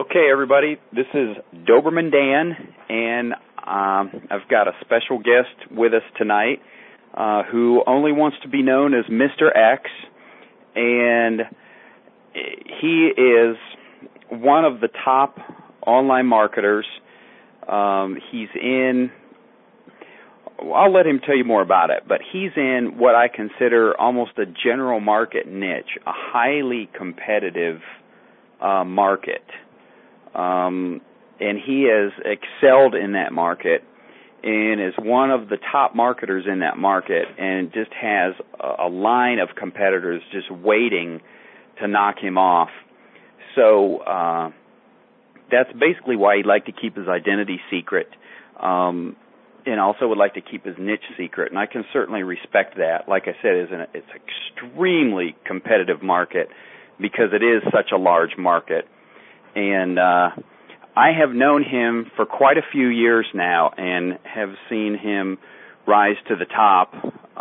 Okay, everybody, this is Doberman Dan, and I've got a special guest with us tonight who only wants to be known as Mr. X, and he is one of the top online marketers. He's in, I'll let him tell you more about it, but he's in what I consider almost a general market niche, a highly competitive market. And he has excelled in that market and is one of the top marketers in that market and just has a line of competitors just waiting to knock him off. So that's basically why he'd like to keep his identity secret and also would like to keep his niche secret. And I can certainly respect that. Like I said, it's an extremely competitive market because it is such a large market. And I have known him for quite a few years now and have seen him rise to the top,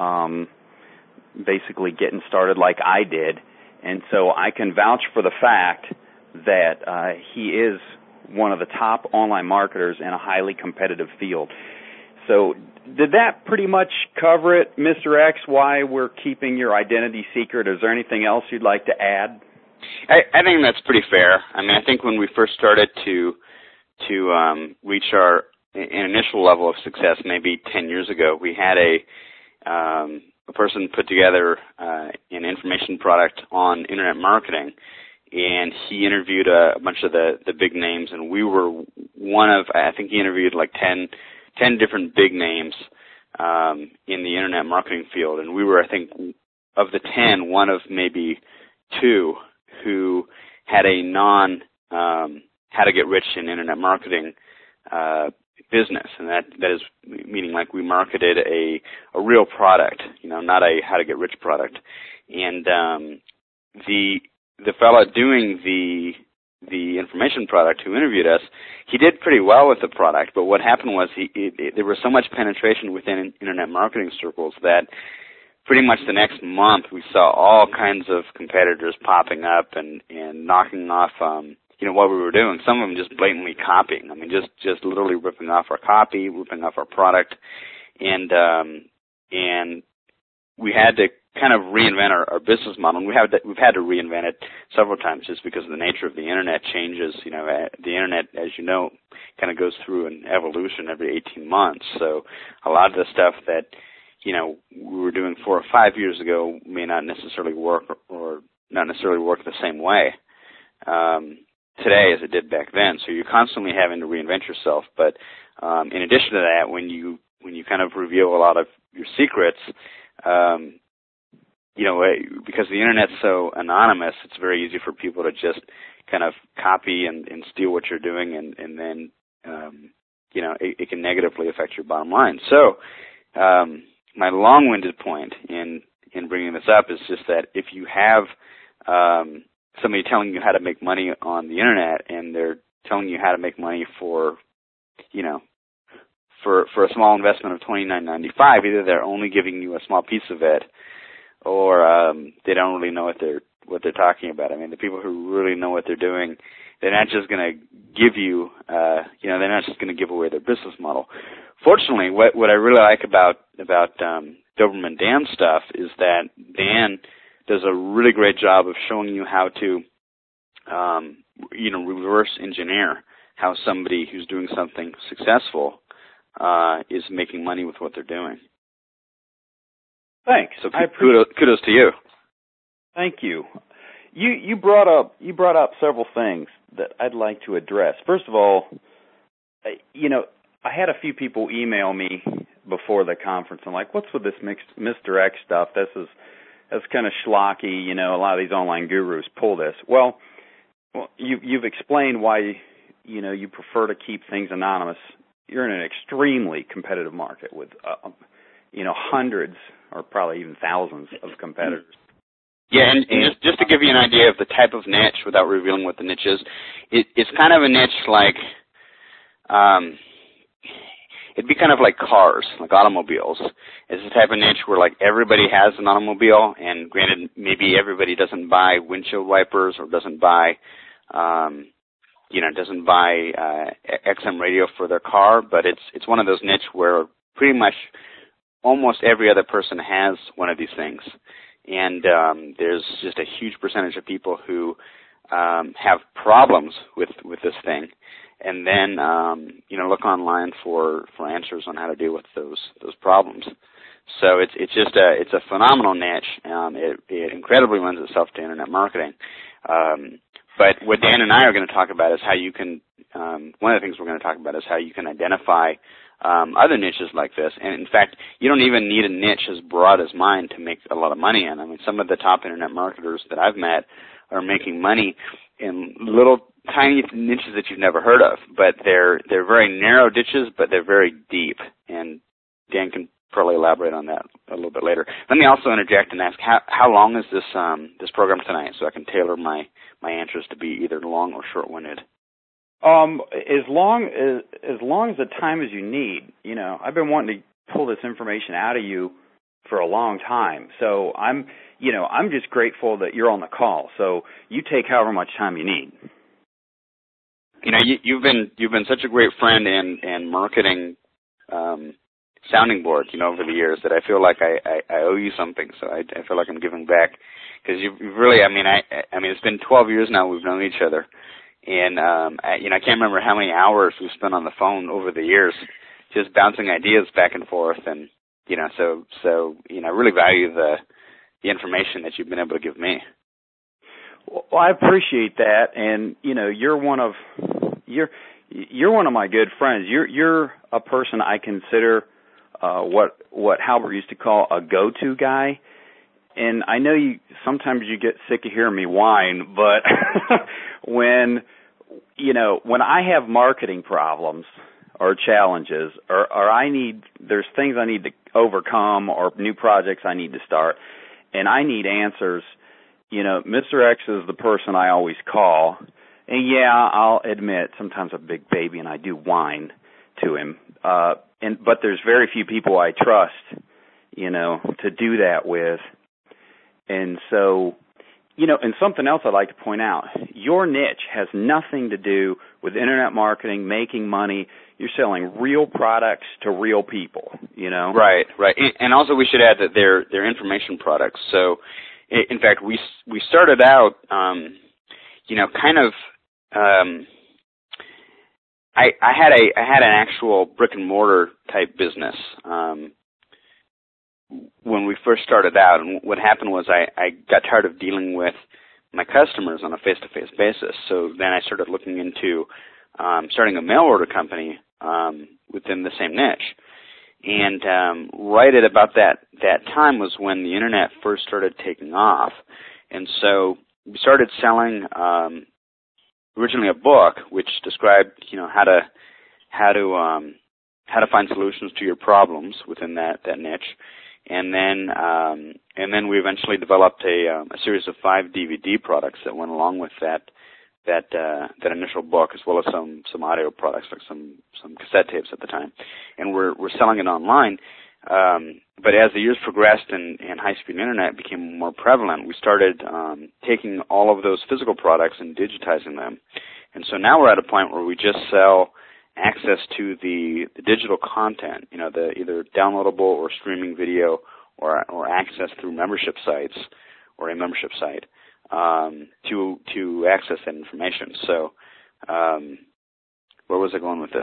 basically getting started like I did. And so I can vouch for the fact that he is one of the top online marketers in a highly competitive field. So did that pretty much cover it, Mr. X, why we're keeping your identity secret? Is there anything else you'd like to add? I think that's pretty fair. I mean, I think when we first started to reach our initial level of success, maybe 10 years ago, we had a person put together an information product on internet marketing, and he interviewed a bunch of the big names, and we were one of, I think he interviewed like 10 different big names in the internet marketing field, and we were, I think, of the 10, one of maybe 2 who had a how to get rich in internet marketing business, and that is meaning like we marketed a real product, not a how to get rich product. And the fellow doing the information product who interviewed us, he did pretty well with the product, but what happened was there was so much penetration within internet marketing circles that pretty much the next month we saw all kinds of competitors popping up and knocking off what we were doing. Some of them just blatantly copying. I mean, just literally ripping off our copy, ripping off our product, and we had to kind of reinvent our business model. And we've had to reinvent it several times just because of the nature of the internet changes. The internet, as you know, kind of goes through an evolution every 18 months. So a lot of the stuff that we were doing 4 or 5 years ago may not necessarily work or not necessarily work the same way today as it did back then. So you're constantly having to reinvent yourself. But in addition to that, when you kind of reveal a lot of your secrets, because the internet's so anonymous, it's very easy for people to just kind of copy and steal what you're doing, and then it can negatively affect your bottom line. So my long-winded point in bringing this up is just that if you have somebody telling you how to make money on the internet, and they're telling you how to make money for a small investment of $29.95, either they're only giving you a small piece of it, or they don't really know what they're talking about. I mean, the people who really know what they're doing, they're not just going to give you, they're not just going to give away their business model. Fortunately, what I really like about Doberman Dan's stuff is that Dan does a really great job of showing you how to, reverse engineer how somebody who's doing something successful is making money with what they're doing. Thanks. So kudos to you. Thank you. You brought up several things that I'd like to address. First of all, I had a few people email me before the conference. I'm like, what's with this Mr. X stuff? That's kind of schlocky. A lot of these online gurus pull this. Well, you've explained why you prefer to keep things anonymous. You're in an extremely competitive market with hundreds or probably even thousands of competitors. Yeah, and just to give you an idea of the type of niche without revealing what the niche is, it's kind of a niche like it'd be kind of like cars, like automobiles. It's the type of niche where like everybody has an automobile, and granted, maybe everybody doesn't buy windshield wipers or doesn't buy doesn't buy XM radio for their car, but it's one of those niche where pretty much almost every other person has one of these things, and there's just a huge percentage of people who have problems with this thing, and then look online for answers on how to deal with those problems. So it's just it's a phenomenal niche. It incredibly lends itself to internet marketing. But what Dan and I are going to talk about is how you can. One of the things we're going to talk about is how you can identify other niches like this. And in fact, you don't even need a niche as broad as mine to make a lot of money in. I mean, some of the top internet marketers that I've met are making money in little tiny niches that you've never heard of. But they're very narrow niches, but they're very deep. And Dan can probably elaborate on that a little bit later. Let me also interject and ask how long is this program tonight, so I can tailor my answers to be either long or short-winded. As long as the time as you need. I've been wanting to pull this information out of you for a long time. So I'm just grateful that you're on the call. So you take however much time you need. You've been such a great friend and marketing sounding board, over the years that I feel like I owe you something. So I feel like I'm giving back because you've really, I mean, it's been 12 years now we've known each other. And, I can't remember how many hours we've spent on the phone over the years just bouncing ideas back and forth. And, so I really value the information that you've been able to give me. Well, I appreciate that. And, you're one of my good friends. You're a person I consider, what Halbert used to call a go-to guy. And I know sometimes you get sick of hearing me whine, but when I have marketing problems or challenges or there's things I need to overcome or new projects I need to start and I need answers, Mr. X is the person I always call. And yeah, I'll admit sometimes I'm a big baby and I do whine to him. But there's very few people I trust, to do that with. And so, and something else I'd like to point out, your niche has nothing to do with internet marketing, making money. You're selling real products to real people, Right. And also we should add that they're information products. So, in fact, we started out, I had an actual brick and mortar type business, when we first started out, and what happened was I got tired of dealing with my customers on a face-to-face basis. So then I started looking into starting a mail order company within the same niche. And right at about that time was when the internet first started taking off. And so we started selling originally a book which described how to find solutions to your problems within that niche. And then we eventually developed a series of 5 DVD products that went along with that initial book, as well as some audio products like some cassette tapes at the time. And we're selling it online. But as the years progressed and high-speed internet became more prevalent, we started taking all of those physical products and digitizing them. And so now we're at a point where we just sell access to the digital content, the either downloadable or streaming video or access through membership sites or a membership site to access that information. So where was I going with this?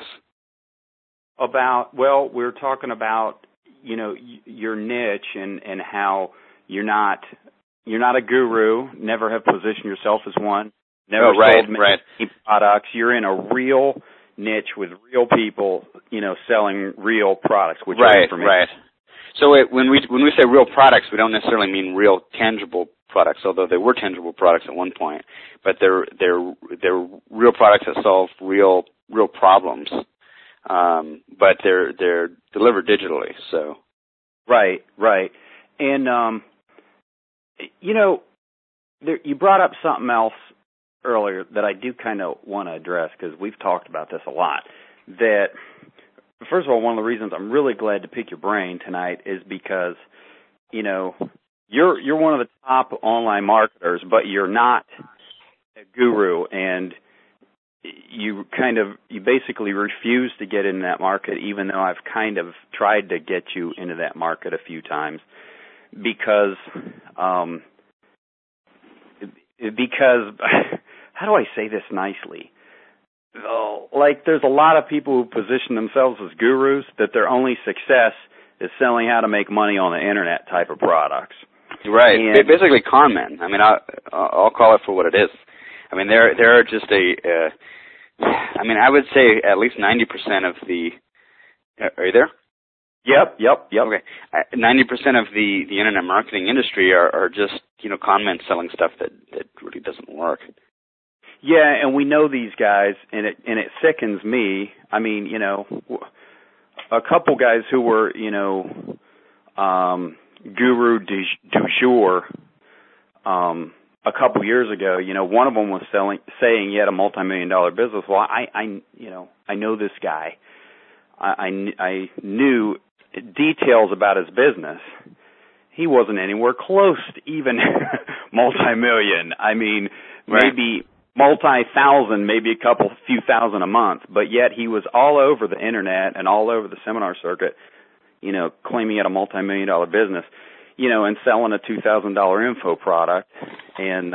We're talking about, your niche and how you're not a guru, never have positioned yourself as one, never sold many products. You're in a real niche with real people, selling real products, which are information. Right. So when we say real products, we don't necessarily mean real tangible products, although they were tangible products at one point. But they're real products that solve real problems. But they're delivered digitally. So. Right. And you brought up something else earlier that I do kind of want to address because we've talked about this a lot. That, first of all, one of the reasons I'm really glad to pick your brain tonight is because, you're one of the top online marketers, but you're not a guru. And you basically refuse to get in that market, even though I've kind of tried to get you into that market a few times, because how do I say this nicely? Like, there's a lot of people who position themselves as gurus that their only success is selling how to make money on the internet type of products. Right. Basically con men. I mean, I'll call it for what it is. I mean, there are just I would say at least 90% of the, are you there? Yep. Okay. 90% of the internet marketing industry are just, con men selling stuff that really doesn't work. Yeah, and we know these guys, and it sickens me. I mean, a couple guys who were, guru du jour, a couple years ago, one of them was saying he had a multi-million-dollar business. Well, I know this guy. I knew details about his business. He wasn't anywhere close to even multi-million. I mean, maybe multi-thousand, maybe a few thousand a month, but yet he was all over the internet and all over the seminar circuit, claiming he had a multi-million-dollar business, and selling a $2,000 info product. And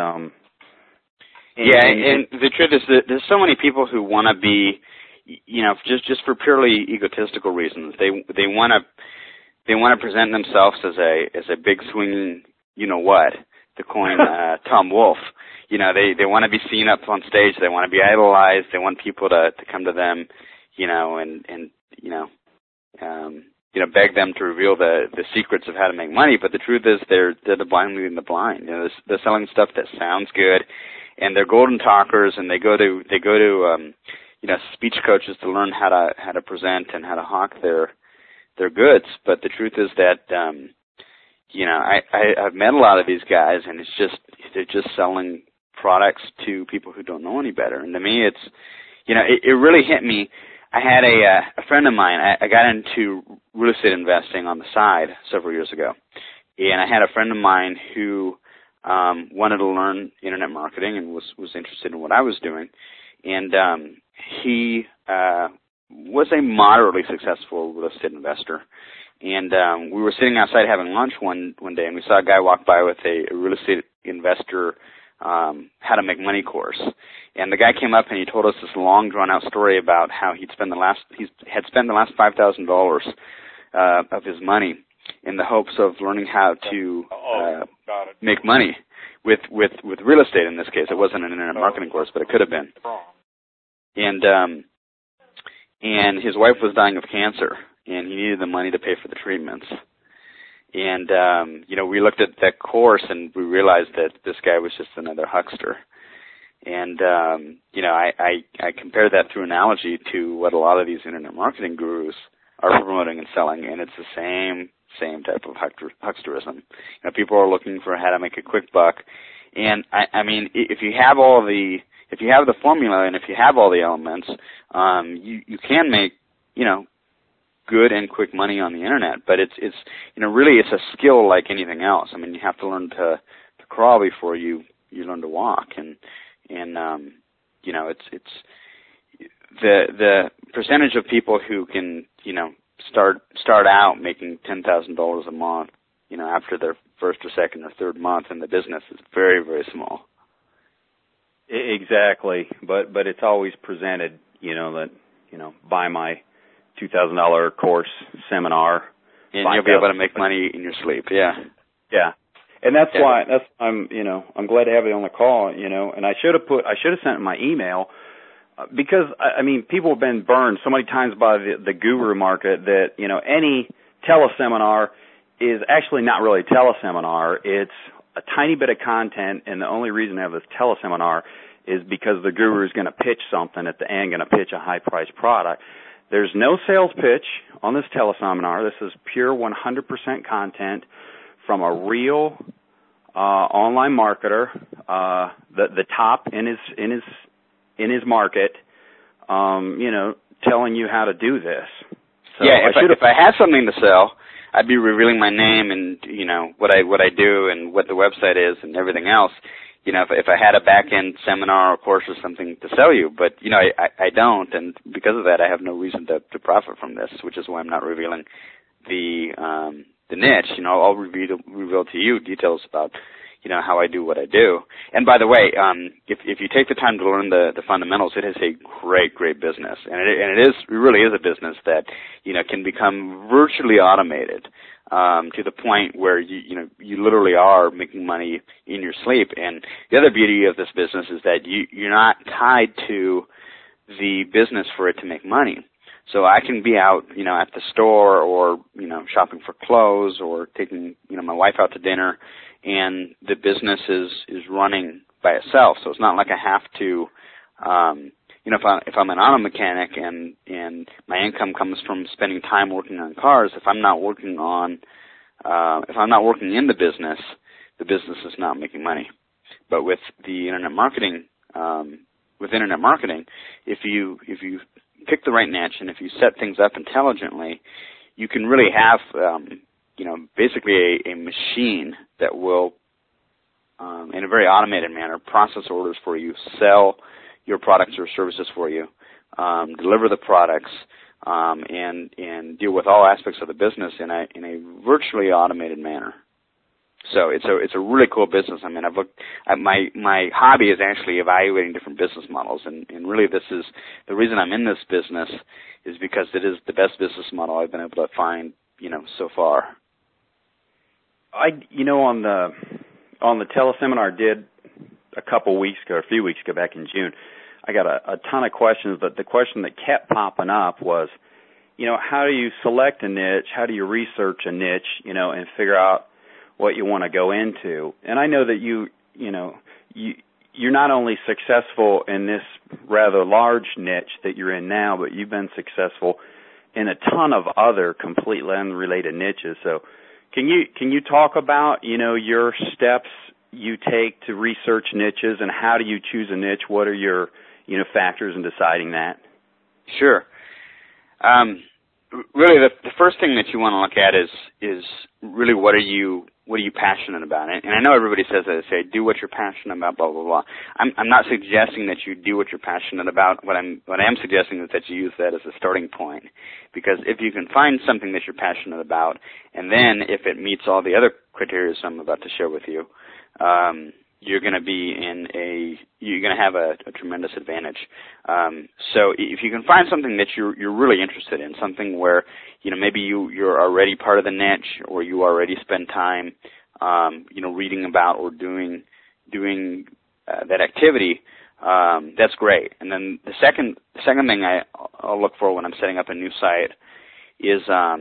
the truth is that there's so many people who want to be, just for purely egotistical reasons. They want to present themselves as a big swinging, to coin Tom Wolfe. They want to be seen up on stage. They want to be idolized. They want people to come to them, beg them to reveal the secrets of how to make money. But the truth is, they're the blind leading the blind. They're selling stuff that sounds good, and they're golden talkers. And they go to speech coaches to learn how to present and how to hawk their goods. But the truth is that I've met a lot of these guys, and they're just selling products to people who don't know any better. And to me, it's it really hit me. I had a friend of mine. I got into real estate investing on the side several years ago, and I had a friend of mine who wanted to learn internet marketing and was interested in what I was doing, and he was a moderately successful real estate investor. And we were sitting outside having lunch one day, and we saw a guy walk by with a real estate investor how to make money course. And the guy came up and he told us this long, drawn-out story about how he had spent the last $5,000 of his money in the hopes of learning how to make money with real estate. In this case, it wasn't an internet marketing course, but it could have been. And his wife was dying of cancer, and he needed the money to pay for the treatments. And we looked at that course and we realized that this guy was just another huckster. And I compare that through analogy to what a lot of these internet marketing gurus are promoting and selling, and it's the same type of hucksterism. People are looking for how to make a quick buck. And I mean, if you have the formula and if you have all the elements, you can make, good and quick money on the internet, but it's really it's a skill like anything else. I mean, you have to learn to crawl before you learn to walk, and it's the percentage of people who can start out making $10,000 a month, after their first or second or third month in the business is very, very small. Exactly, but it's always presented, that buy my $2,000 course seminar, and you'll be able to make money in your sleep. Yeah, and that's why I'm glad to have you on the call. And I should have sent my email because I mean people have been burned so many times by the guru market that any teleseminar is actually not really a teleseminar. It's a tiny bit of content, and the only reason to have this teleseminar is because the guru is going to pitch something at the end, going to pitch a high-priced product. There's no sales pitch on this teleseminar. This is pure 100% content from a real online marketer, the top in his market, telling you how to do this. So yeah, if I had something to sell, I'd be revealing my name and what I do and what the website is and everything else. if I had a back-end seminar or course or something to sell you, but, I don't, and because of that, I have no reason to profit from this, which is why I'm not revealing the niche. I'll reveal to you details about, how I do what I do. And by the way, if you take the time to learn the fundamentals, it is a great business, and it really is a business that, can become virtually automated. To the point where you literally are making money in your sleep. And the other beauty of this business is that you're not tied to the business for it to make money. So I can be out, at the store or, shopping for clothes or taking, my wife out to dinner, and the business is running by itself. So it's not like I have to, if I'm an auto mechanic and my income comes from spending time working on cars, if I'm not working in the business is not making money. But with the internet marketing, if you pick the right niche and if you set things up intelligently, you can really have, basically a machine that will, in a very automated manner, process orders for you, sell your products or services for you, deliver the products, and deal with all aspects of the business in a virtually automated manner. So it's a really cool business. I mean, I've looked at my hobby is actually evaluating different business models, and really this is the reason I'm in this business is because it is the best business model I've been able to find, so far. On the teleseminar I did a few weeks ago back in June, I got a ton of questions, but the question that kept popping up was, how do you select a niche? How do you research a niche, and figure out what you want to go into? And I know that you're not only successful in this rather large niche that you're in now, but you've been successful in a ton of other completely unrelated niches. So can you talk about, your steps you take to research niches, and how do you choose a niche? What are your, factors in deciding that? Sure. Really, the first thing that you want to look at is really what are you passionate about? And I know everybody says that, they say do what you're passionate about, blah blah blah. I'm not suggesting that you do what you're passionate about. What I am suggesting is that you use that as a starting point, because if you can find something that you're passionate about, and then if it meets all the other criteria I'm about to share with you, you're going to have a tremendous advantage. So if you can find something that you're really interested in, something where, maybe you're already part of the niche, or you already spend time, reading about or doing that activity, that's great. And then the second thing I'll look for when I'm setting up a new site is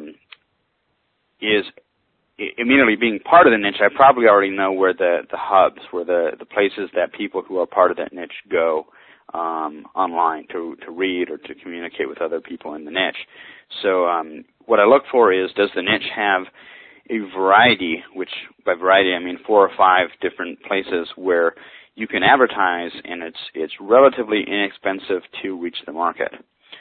immediately being part of the niche. I probably already know where the hubs, where the places that people who are part of that niche go online to read or to communicate with other people in the niche. So what I look for is, does the niche have a variety, which by variety I mean 4 or 5 different places where you can advertise, and it's relatively inexpensive to reach the market.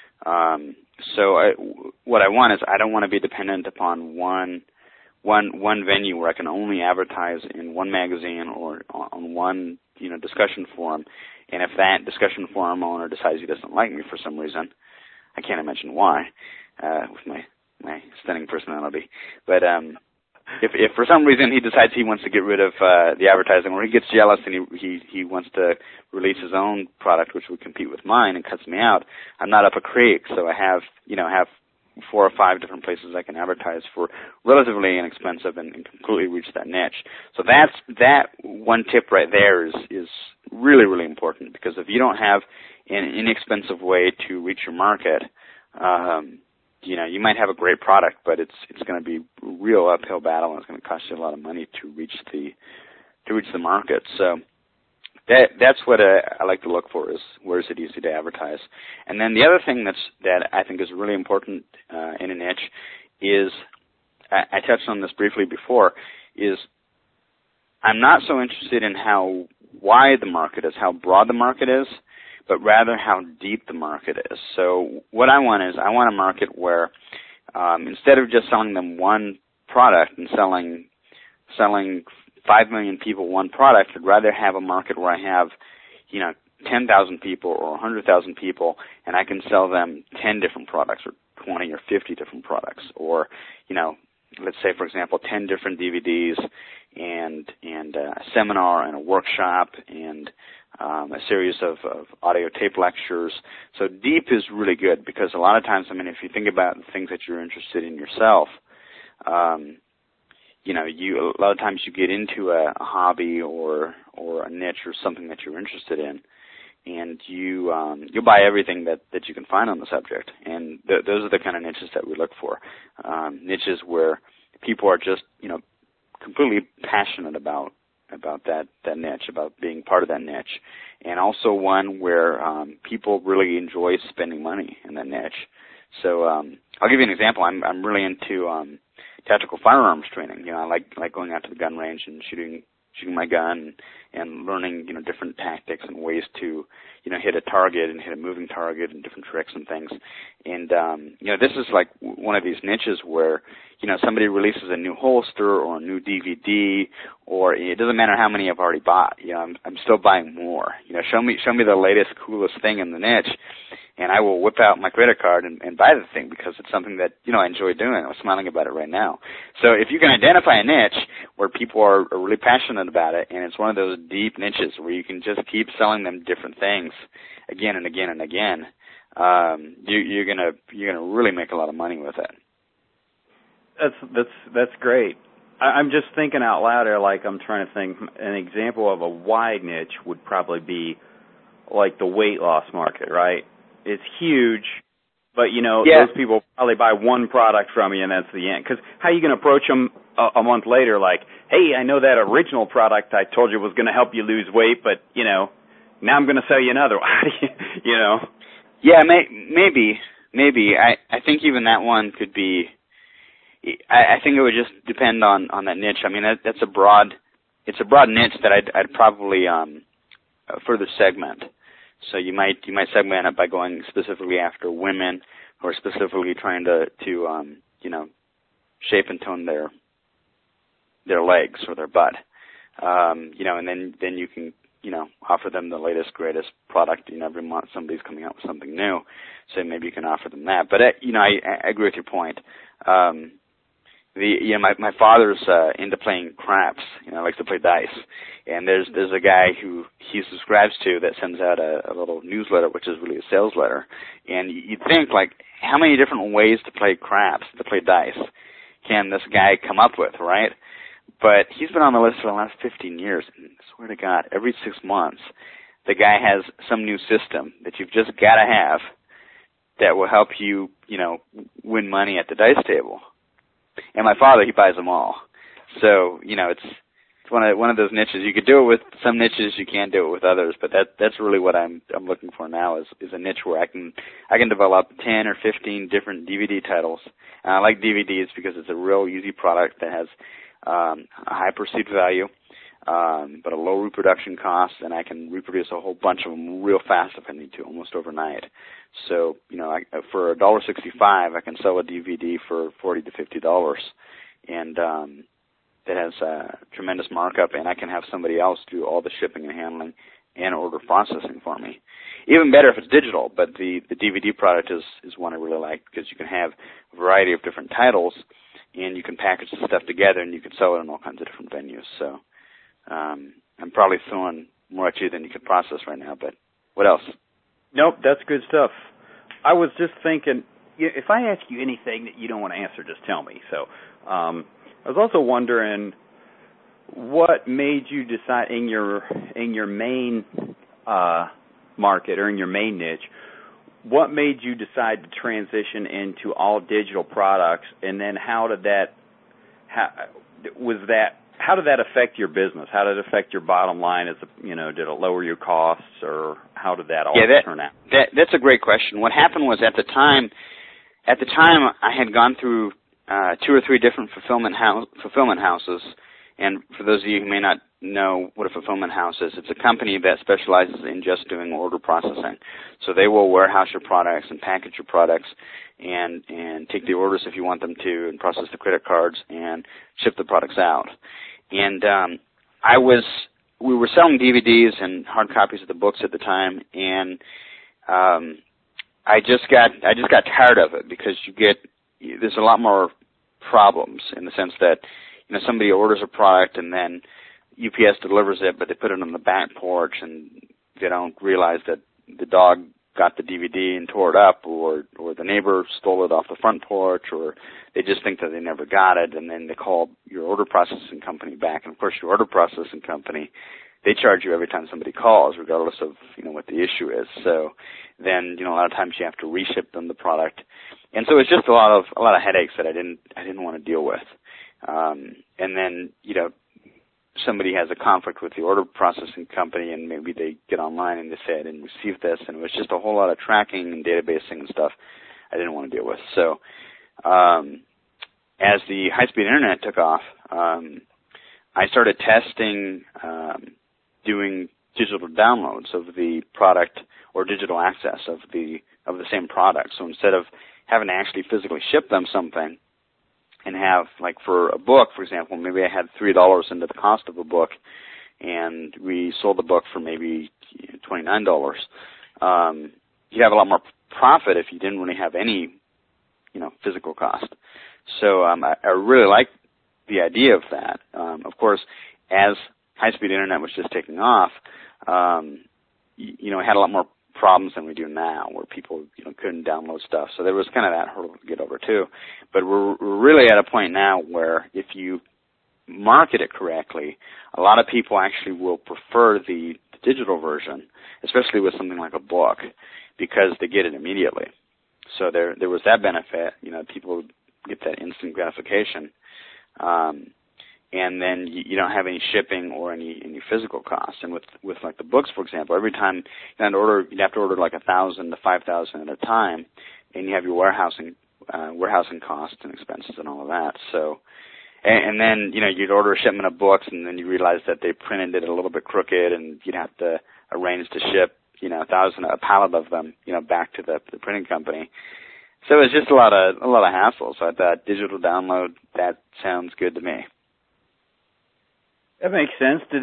So what I want is, I don't want to be dependent upon one venue where I can only advertise in one magazine or on one discussion forum, and if that discussion forum owner decides he doesn't like me for some reason, I can't imagine why, with my stunning personality, but if for some reason he decides he wants to get rid of the advertising, or he gets jealous and he wants to release his own product which would compete with mine and cuts me out, I'm not up a creek. So I have 4 or 5 different places I can advertise for relatively inexpensive and completely reach that niche. So that one tip right there is really, really important, because if you don't have an inexpensive way to reach your market, you might have a great product, but it's going to be a real uphill battle, and it's going to cost you a lot of money to reach the market. So that's what I like to look for, is where is it easy to advertise. And then the other thing that I think is really important in a niche is, I touched on this briefly before, is I'm not so interested in how wide the market is, how broad the market is, but rather how deep the market is. So what I want is, I want a market where instead of just selling them one product and selling 5 million people one product. I'd rather have a market where I have, 10,000 people or 100,000 people, and I can sell them 10 different products or 20 or 50 different products, or, let's say, for example, 10 different DVDs and a seminar and a workshop and a series of audio tape lectures. So deep is really good because a lot of times, if you think about the things that you're interested in yourself, a lot of times you get into a hobby or a niche or something that you're interested in, and you'll buy everything that you can find on the subject. And those are the kind of niches that we look for. Niches where people are just, completely passionate about that niche, about being part of that niche, and also one where people really enjoy spending money in that niche. So I'll give you an example. I'm really into tactical firearms training. I like going out to the gun range and shooting my gun and learning, different tactics and ways to, hit a target and hit a moving target and different tricks and things. And, this is like one of these niches where, somebody releases a new holster or a new DVD, or it doesn't matter how many I've already bought. I'm still buying more. Show me the latest, coolest thing in the niche, and I will whip out my credit card and buy the thing because it's something that, I enjoy doing. I'm smiling about it right now. So if you can identify a niche where people are really passionate about it, and it's one of those deep niches where you can just keep selling them different things again and again and again, you're gonna really make a lot of money with it. That's great. I'm just thinking out loud here, like I'm trying to think. An example of a wide niche would probably be like the weight loss market, right? It's huge, but, those people probably buy one product from you and that's the end. Because how are you going to approach them a month later like, hey, I know that original product I told you was going to help you lose weight, but, now I'm going to sell you another one, Yeah, maybe. I think even that one could be, I think it would just depend on that niche. That's a broad niche that I'd probably further segment. So you might segment it by going specifically after women who are specifically trying to shape and tone their legs or their butt. And then you can offer them the latest, greatest product. Every month somebody's coming out with something new, so maybe you can offer them that. But I agree with your point. My father's into playing craps. Likes to play dice, and there's a guy who he subscribes to that sends out a little newsletter, which is really a sales letter. And you'd think, like, how many different ways to play craps, to play dice, can this guy come up with, right? But he's been on the list for the last 15 years, and I swear to God, every 6 months, the guy has some new system that you've just got to have that will help you, win money at the dice table. And my father, he buys them all. So, it's one of those niches. You could do it with some niches, you can't do it with others, but that's really what I'm looking for now is a niche where I can develop 10 or 15 different DVD titles. And I like DVDs because it's a real easy product that has a high perceived value, but a low reproduction cost, and I can reproduce a whole bunch of them real fast if I need to, almost overnight. So, for $1.65, I can sell a DVD for $40 to $50, and that has a tremendous markup, and I can have somebody else do all the shipping and handling and order processing for me. Even better if it's digital, but the DVD product is one I really like because you can have a variety of different titles, and you can package the stuff together, and you can sell it in all kinds of different venues. So I'm probably throwing more at you than you could process right now, but what else? Nope, that's good stuff. I was just thinking, if I ask you anything that you don't want to answer, just tell me. So I was also wondering what made you decide in your main market or in your main niche, what made you decide to transition into all digital products, and then how did that affect your business? How did it affect your bottom line? Did it lower your costs, or how did that all turn out? That's a great question. What happened was at the time I had gone through 2 or 3 different fulfillment houses. And for those of you who may not know what a fulfillment house is, it's a company that specializes in just doing order processing. So they will warehouse your products and package your products and take the orders if you want them to, and process the credit cards and ship the products out. And we were selling DVDs and hard copies of the books at the time, and I just got tired of it because there's a lot more problems in the sense that somebody orders a product and then UPS delivers it, but they put it on the back porch and they don't realize that the dog got the DVD and tore it up, or the neighbor stole it off the front porch, or they just think that they never got it, and then they call your order processing company back. And of course, your order processing company, they charge you every time somebody calls, regardless of what the issue is. So then a lot of times you have to reship them the product, and so it's just a lot of headaches that I didn't want to deal with. And then somebody has a conflict with the order processing company, and maybe they get online and they say I didn't receive this, and it was just a whole lot of tracking and databasing and stuff I didn't want to deal with. So as the high-speed internet took off, I started testing doing digital downloads of the product or digital access of the same product. So instead of having to actually physically ship them something, and have, like for a book, for example, maybe I had $3 into the cost of a book, and we sold the book for maybe $29. You'd have a lot more profit if you didn't really have any, physical cost. So I really liked the idea of that. Of course, as high-speed internet was just taking off, it had a lot more problems than we do now, where people couldn't download stuff. So there was kind of that hurdle to get over too. But we're really at a point now where if you market it correctly, a lot of people actually will prefer the digital version, especially with something like a book, because they get it immediately. So there was that benefit. People get that instant gratification. And then you don't have any shipping or any physical costs. And with like the books, for example, every time you'd have to order like 1,000 to 5,000 at a time, and you have your warehousing costs and expenses and all of that. So, and then you'd order a shipment of books, and then you realize that they printed it a little bit crooked, and you'd have to arrange to ship a pallet of them back to the printing company. So it's just a lot of hassle. So I thought digital download, that sounds good to me. That makes sense. Do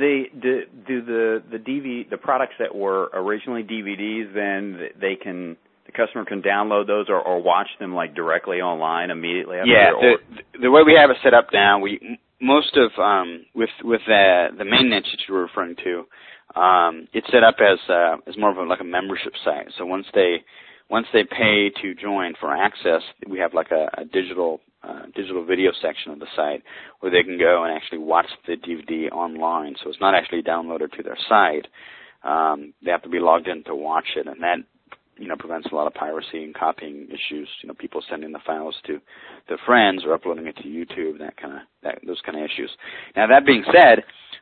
the products that were originally DVDs, then the customer can download those or watch them like directly online immediately after? Yeah, the way we have it set up now, with the main niche that you were referring to, it's set up as more of a membership site. So once they pay to join for access, we have like a digital video section of the site where they can go and actually watch the DVD online. So it's not actually downloaded to their site. They have to be logged in to watch it, and that prevents a lot of piracy and copying issues. People sending the files to their friends or uploading it to YouTube, those kind of issues. Now that being said,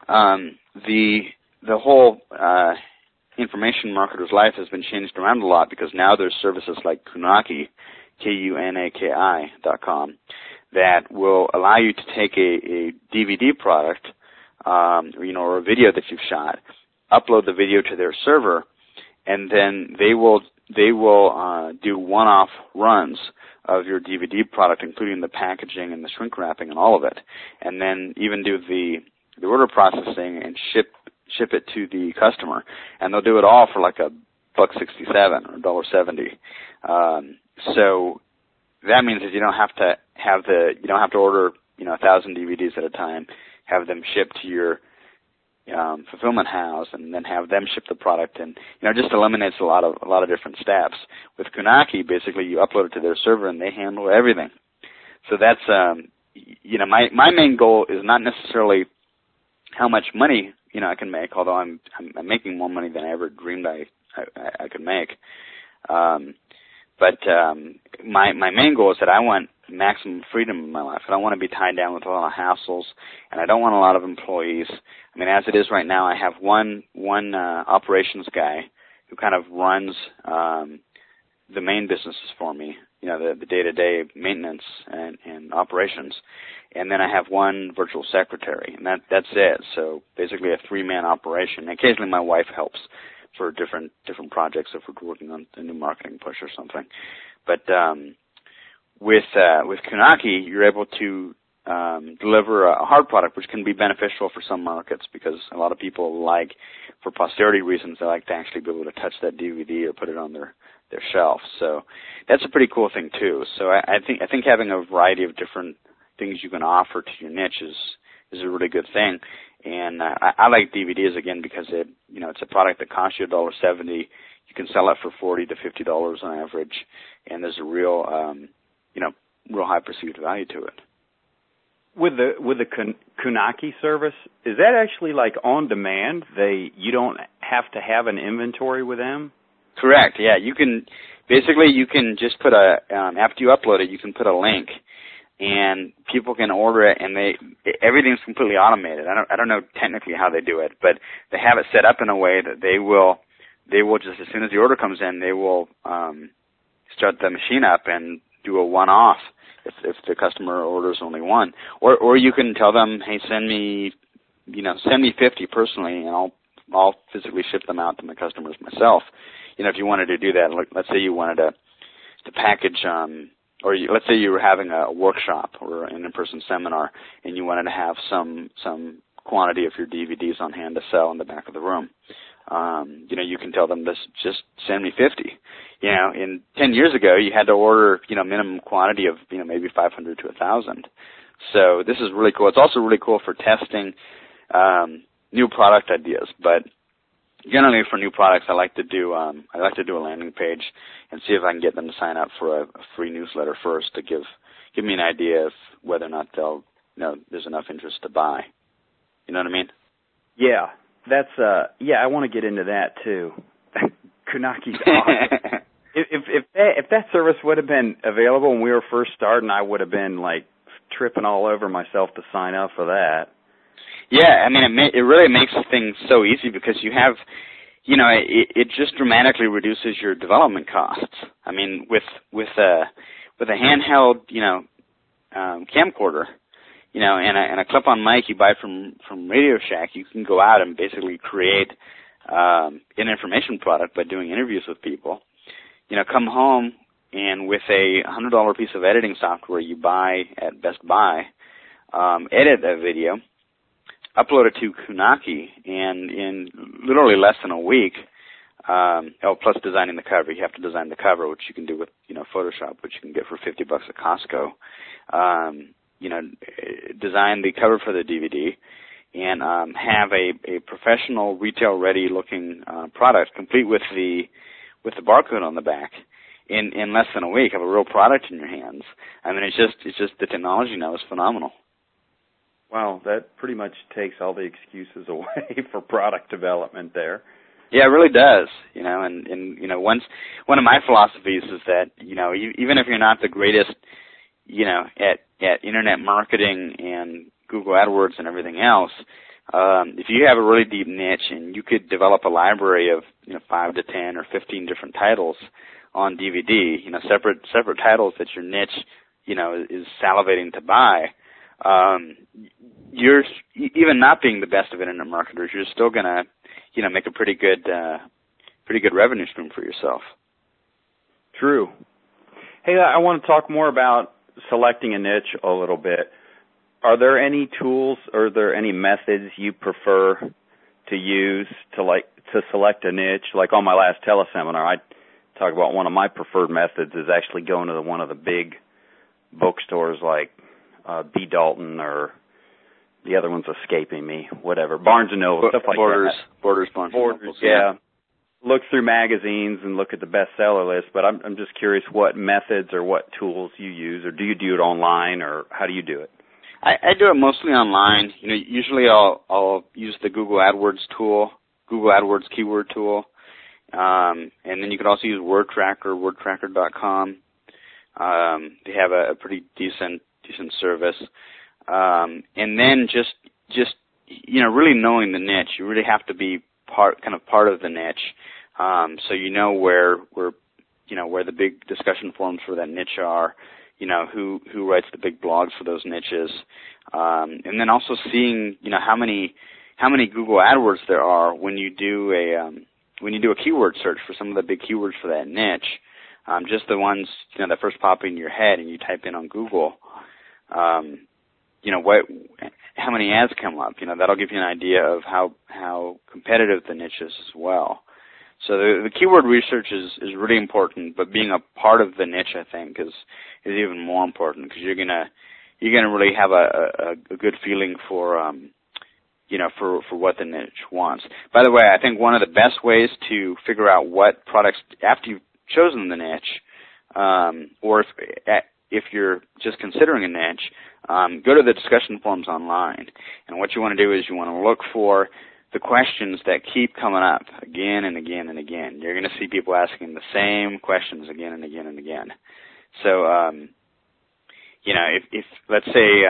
the whole information marketer's life has been changed around a lot, because now there's services like Kunaki, KUNAKI.com, that will allow you to take a DVD product, or a video that you've shot, upload the video to their server, and then they will do one-off runs of your DVD product, including the packaging and the shrink wrapping and all of it, and then even do the order processing and ship it to the customer, and they'll do it all for like $1.67 or $1.70. So that means that you don't have to order 1,000 DVDs at a time, have them shipped to your fulfillment house, and then have them ship the product, and it just eliminates a lot of different steps. With Kunaki, basically you upload it to their server and they handle everything. So that's my main goal is not necessarily how much money I can make, although I'm making more money than I ever dreamed I could make. But my main goal is that I want maximum freedom in my life. I don't want to be tied down with a lot of hassles, and I don't want a lot of employees. I mean, as it is right now, I have one operations guy who kind of runs the main businesses for me, the day-to-day maintenance and operations. And then I have one virtual secretary, and that's it. So basically a three-man operation. Occasionally my wife helps for different projects if we're working on a new marketing push or something. But with Kunaki, you're able to deliver a hard product, which can be beneficial for some markets because a lot of people like, for posterity reasons, they like to actually be able to touch that DVD or put it on their shelf. So that's a pretty cool thing too. So I think having a variety of different things you can offer to your niche is a really good thing. And I like DVDs again because it's a product that costs you $1.70. You can sell it for $40 to $50 on average, and there's a real real high perceived value to it. With the Kunaki service, is that actually like on demand? You don't have to have an inventory with them? Correct. Yeah, you can just put after you upload it, you can put a link, and people can order it, and everything's completely automated. I don't know technically how they do it, but they have it set up in a way that they will just, as soon as the order comes in, they will start the machine up and do a one-off if the customer orders only one. Or you can tell them, hey, send me 50 personally, and I'll physically ship them out to my customers myself. If you wanted to do that, let's say you wanted to package, let's say you were having a workshop or an in-person seminar, and you wanted to have some quantity of your DVDs on hand to sell in the back of the room. You can tell them this, just send me 50. In 10 years ago, you had to order, minimum quantity of, maybe 500 to 1,000. So this is really cool. It's also really cool for testing new product ideas. But generally, for new products, I like to do a landing page and see if I can get them to sign up for a free newsletter first to give me an idea of whether or not there's enough interest to buy. You know what I mean? Yeah. That's I want to get into that too. Kunaki's awesome. If that service would have been available when we were first starting, I would have been like tripping all over myself to sign up for that. Yeah, I mean it really makes things so easy because you have, it just dramatically reduces your development costs. I mean with a handheld, camcorder, and a clip-on mic you buy from Radio Shack, you can go out and basically create an information product by doing interviews with people. Come home and with a $100 piece of editing software you buy at Best Buy, edit that video, upload it to Kunaki, and in literally less than a week, plus designing the cover. You have to design the cover, which you can do with Photoshop, which you can get for $50 at Costco. Design the cover for the DVD and have a professional retail-ready looking product, complete with the barcode on the back, in less than a week. Have a real product in your hands. I mean, it's just the technology now is phenomenal. Wow, that pretty much takes all the excuses away for product development there. Yeah, it really does. One of my philosophies is that even if you're not the greatest, at internet marketing and Google AdWords and everything else, if you have a really deep niche and you could develop a library of 5 to 10 or 15 different titles on DVD, separate titles that your niche is salivating to buy, you're even not being the best of internet marketers, you're still gonna make a pretty good revenue stream for yourself. True. Hey, I want to talk more about selecting a niche a little bit. Are there any tools or are there any methods you prefer to use to select a niche? Like on my last teleseminar, I talk about one of my preferred methods is actually going to one of the big bookstores like B. Dalton, or the other one's escaping me, whatever, Barnes & Noble, stuff like that. Barnes & Noble. Yeah. Look through magazines and look at the bestseller list, but I'm just curious what methods or what tools you use, or do you do it online, or how do you do it? I do it mostly online. Usually I'll use the Google AdWords tool, Google AdWords keyword tool, and then you can also use WordTracker, wordtracker.com. They have a pretty decent service, and then just really knowing the niche. You really have to be part of the niche, so where the big discussion forums for that niche are, who writes the big blogs for those niches, and then also seeing how many Google AdWords there are when you do a keyword search for some of the big keywords for that niche, just the ones that first pop in your head and you type in on Google. how many ads come up. That'll give you an idea of how competitive the niche is as well. So the keyword research is really important, but being a part of the niche, I think, is even more important, because you're gonna really have a good feeling for for what the niche wants. By the way, I think one of the best ways to figure out what products, after you've chosen the niche, or if you're just considering a niche, go to the discussion forums online. And what you want to do is you want to look for the questions that keep coming up again and again and again. You're going to see people asking the same questions again and again and again. So, if let's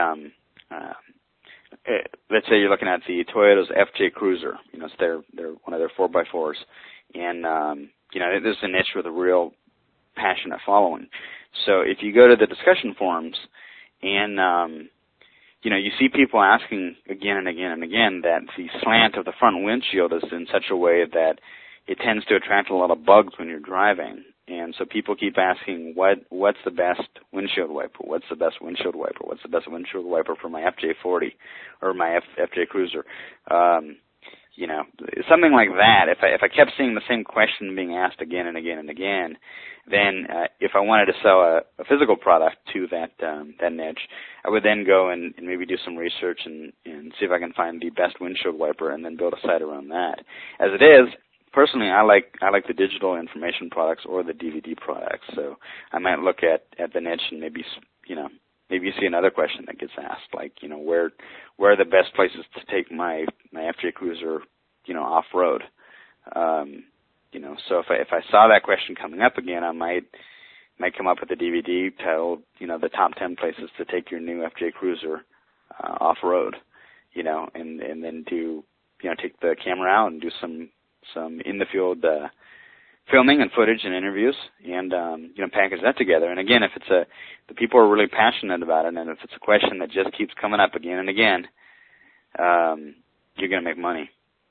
say you're looking at the Toyota's FJ Cruiser, it's they're one of their 4x4s, and this is a niche with a real passionate following. So if you go to the discussion forums and you see people asking again and again and again that the slant of the front windshield is in such a way that it tends to attract a lot of bugs when you're driving. And so people keep asking, what's the best windshield wiper? What's the best windshield wiper? What's the best windshield wiper for my FJ40 or my FJ Cruiser? Something like that. If I kept seeing the same question being asked again and again and again, then if I wanted to sell a physical product to that niche, I would then go and maybe do some research and see if I can find the best windshield wiper and then build a site around that. As it is, personally, I like the digital information products or the DVD products. So I might look at the niche and maybe you see another question that gets asked, like, where are the best places to take my FJ Cruiser, off road. So if I saw that question coming up again, I might come up with a DVD titled, the top 10 places to take your new FJ Cruiser off road, and then take the camera out and do some in the field filming and footage and interviews, and package that together. And again, if the people are really passionate about it, and if it's a question that just keeps coming up again and again, you're going to make money.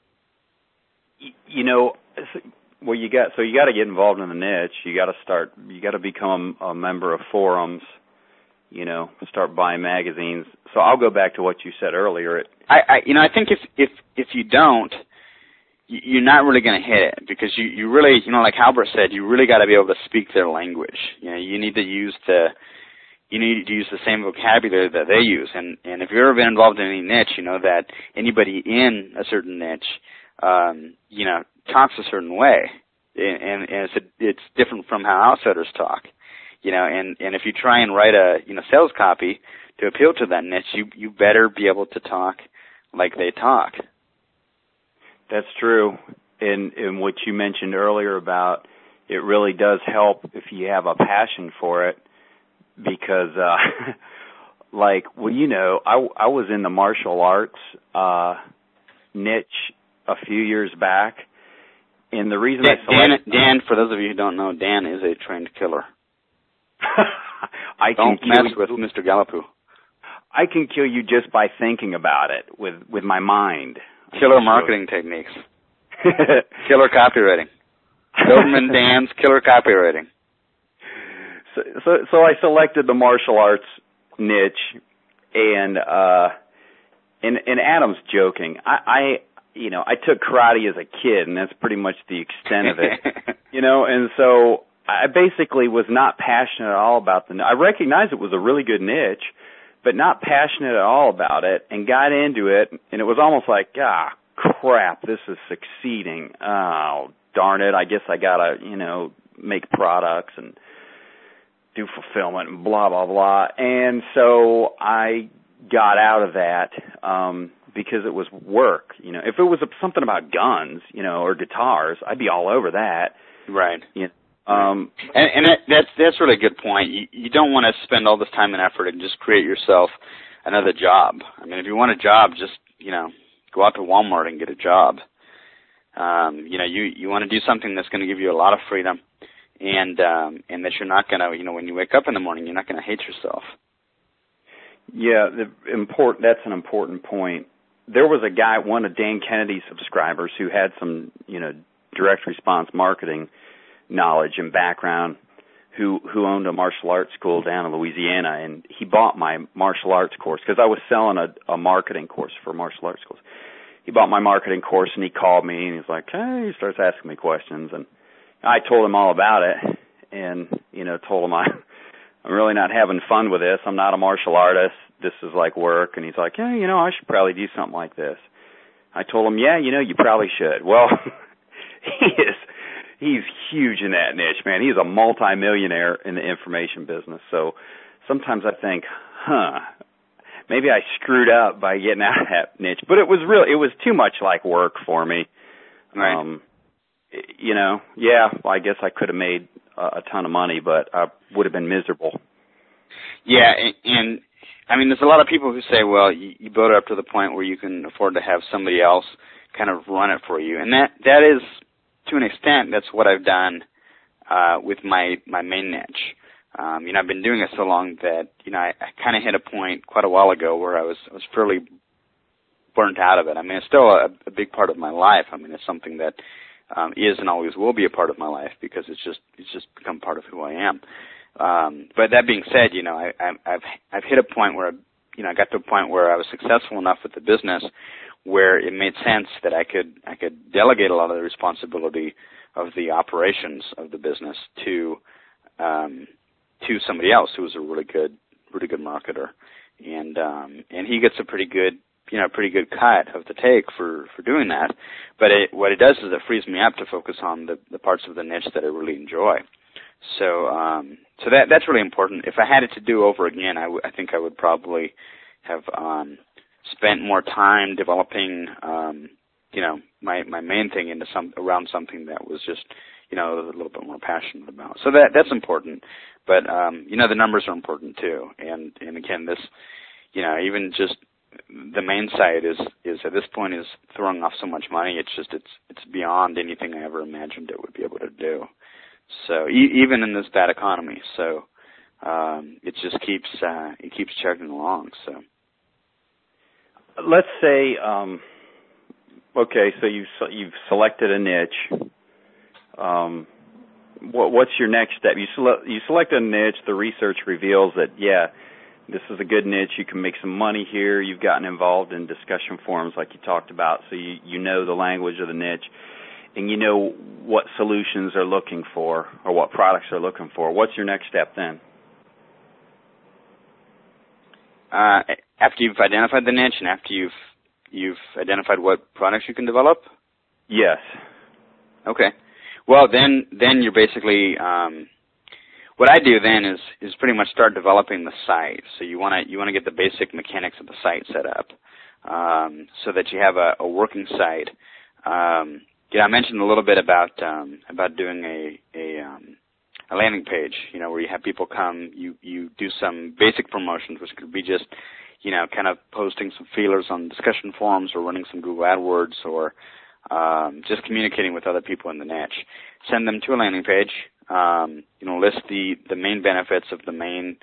Well, you got to get involved in the niche. You got to become a member of forums. Start buying magazines. So I'll go back to what you said earlier. I think if you don't, you're not really going to hit it, because you really, like Halbert said, you really got to be able to speak their language. You need to use the same vocabulary that they use. And if you've ever been involved in any niche, you know that anybody in a certain niche, talks a certain way, and it's different from how outsiders talk. And if you try and write a sales copy to appeal to that niche, you better be able to talk like they talk. That's true. And what you mentioned earlier about it really does help if you have a passion for it, because I was in the martial arts niche a few years back, and the reason Dan, for those of you who don't know, Dan is a trained killer. Don't mess with Mr. Gallipo. I can kill you just by thinking about it with my mind. Killer marketing techniques. Killer copywriting. Doberman Dan's killer copywriting. So I selected the martial arts niche, and Adam's joking. I took karate as a kid, and that's pretty much the extent of it. And so I basically was not passionate at all about I recognized it was a really good niche, but not passionate at all about it, and got into it, and it was almost like, crap, this is succeeding. Oh, darn it, I guess I gotta, make products and do fulfillment and blah, blah, blah. And so I got out of that because it was work. If it was something about guns, or guitars, I'd be all over that. Right. That's really a good point. You don't want to spend all this time and effort and just create yourself another job. I mean, if you want a job, just go out to Walmart and get a job. You want to do something that's going to give you a lot of freedom, and that you're not going to, when you wake up in the morning, you're not going to hate yourself. Yeah, that's an important point. There was a guy, one of Dan Kennedy's subscribers, who had some, direct response marketing knowledge and background, who owned a martial arts school down in Louisiana, and he bought my martial arts course because I was selling a marketing course for martial arts schools. He bought my marketing course, and he called me, and he's like, hey, he starts asking me questions, and I told him all about it, and, told him I'm really not having fun with this. I'm not a martial artist. This is like work. And he's like, yeah, I should probably do something like this. I told him, yeah, you probably should. Well, he's huge in that niche, man. He's a multimillionaire in the information business. So sometimes I think, maybe I screwed up by getting out of that niche. But it was too much like work for me. Right. I guess I could have made a ton of money, but I would have been miserable. Yeah, and I mean, there's a lot of people who say, well, you build it up to the point where you can afford to have somebody else kind of run it for you. And that is, to an extent, that's what I've done with my main niche. I've been doing it so long that, I kind of hit a point quite a while ago where I was fairly burnt out of it. I mean, it's still a big part of my life. I mean, it's something that is and always will be a part of my life because it's just become part of who I am. But that being said, I've hit a point where, I got to a point where I was successful enough with the business where it made sense that I could delegate a lot of the responsibility of the operations of the business to somebody else who was a really good marketer, and he gets a pretty good cut of the take for doing that. But what it does is it frees me up to focus on the parts of the niche that I really enjoy. So that's really important. If I had it to do over again, I think I would probably have spent more time developing, my main thing into around something that was just, I was a little bit more passionate about. So that's important. But the numbers are important too. And again, this, even just the main site is at this point is throwing off so much money. It's beyond anything I ever imagined it would be able to do. So even in this bad economy, so it just keeps chugging along. So let's say, okay, so you've selected a niche. What's your next step? You select a niche. The research reveals that this is a good niche. You can make some money here. You've gotten involved in discussion forums like you talked about, so you know the language of the niche. And you know what solutions they're looking for or what products they're looking for. What's your next step then? After you've identified the niche and after you've identified what products you can develop? Yes. Okay. Well, then you're basically what I do then is pretty much start developing the site. So you want to get the basic mechanics of the site set up so that you have a working site. I mentioned a little bit about doing a landing page, where you have people come, you do some basic promotions, which could be just, kind of posting some feelers on discussion forums or running some Google AdWords or just communicating with other people in the niche. Send them to a landing page, list the main benefits of the main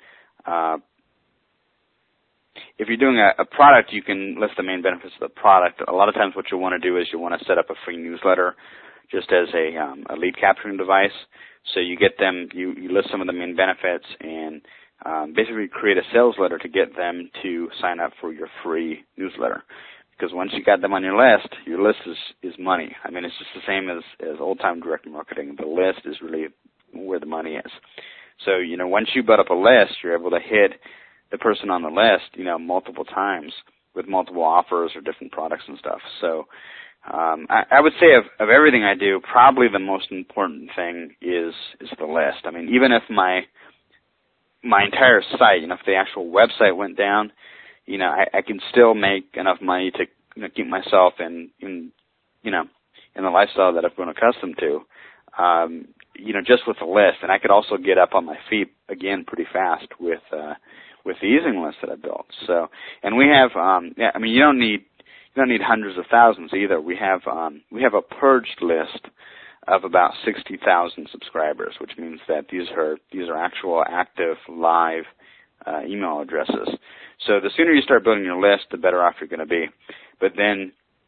if you're doing a product, you can list the main benefits of the product. A lot of times what you'll want to do is you'll want to set up a free newsletter just as a lead capturing device. So you get them, you list some of the main benefits and basically create a sales letter to get them to sign up for your free newsletter. Because once you got them on your list is money. I mean, it's just the same as old-time direct marketing. The list is really where the money is. So, once you build up a list, you're able to hit the person on the list, multiple times with multiple offers or different products and stuff. So I would say of everything I do, probably the most important thing is the list. I mean, even if my entire site, if the actual website went down, I can still make enough money to keep myself in the lifestyle that I've grown accustomed to, just with the list. And I could also get up on my feet again pretty fast with the using list that I built. So, and we have, you don't need hundreds of thousands either. We have a purged list of about 60,000 subscribers, which means that these are actual active live email addresses. So the sooner you start building your list, the better off you're going to be. But then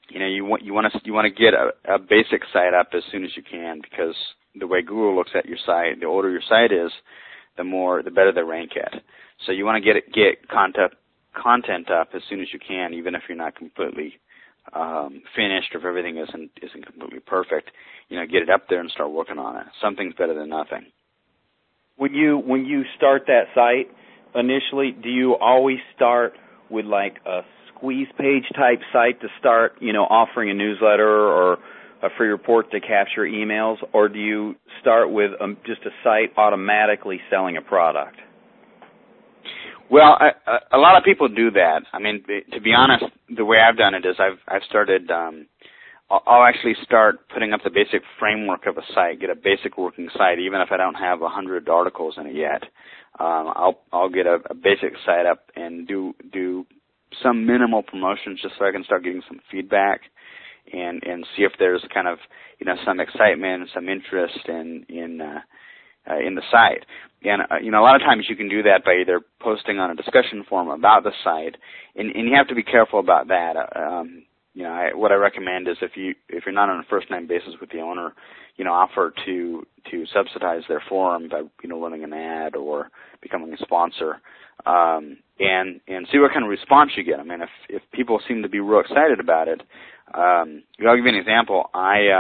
you want to get a basic site up as soon as you can, because the way Google looks at your site, the older your site is, the better they rank at. So you want to get content up as soon as you can, even if you're not completely finished, or if everything isn't completely perfect. Get it up there and start working on it. Something's better than nothing. When you start that site initially, do you always start with like a squeeze page type site to start, offering a newsletter or a free report to capture emails, or do you start with just a site automatically selling a product? Well, a lot of people do that. I mean, to be honest, the way I've done it is I've started. I'll actually start putting up the basic framework of a site, get a basic working site, even if I don't have 100 articles in it yet. I'll get a basic site up and do some minimal promotions just so I can start getting some feedback and see if there's kind of some excitement, some interest in the site. And a lot of times you can do that by either posting on a discussion forum about the site, and you have to be careful about that. What I recommend is if you're not on a first name basis with the owner, offer to subsidize their forum by running an ad or becoming a sponsor, and see what kind of response you get. I mean, if people seem to be real excited about it, I'll give you an example.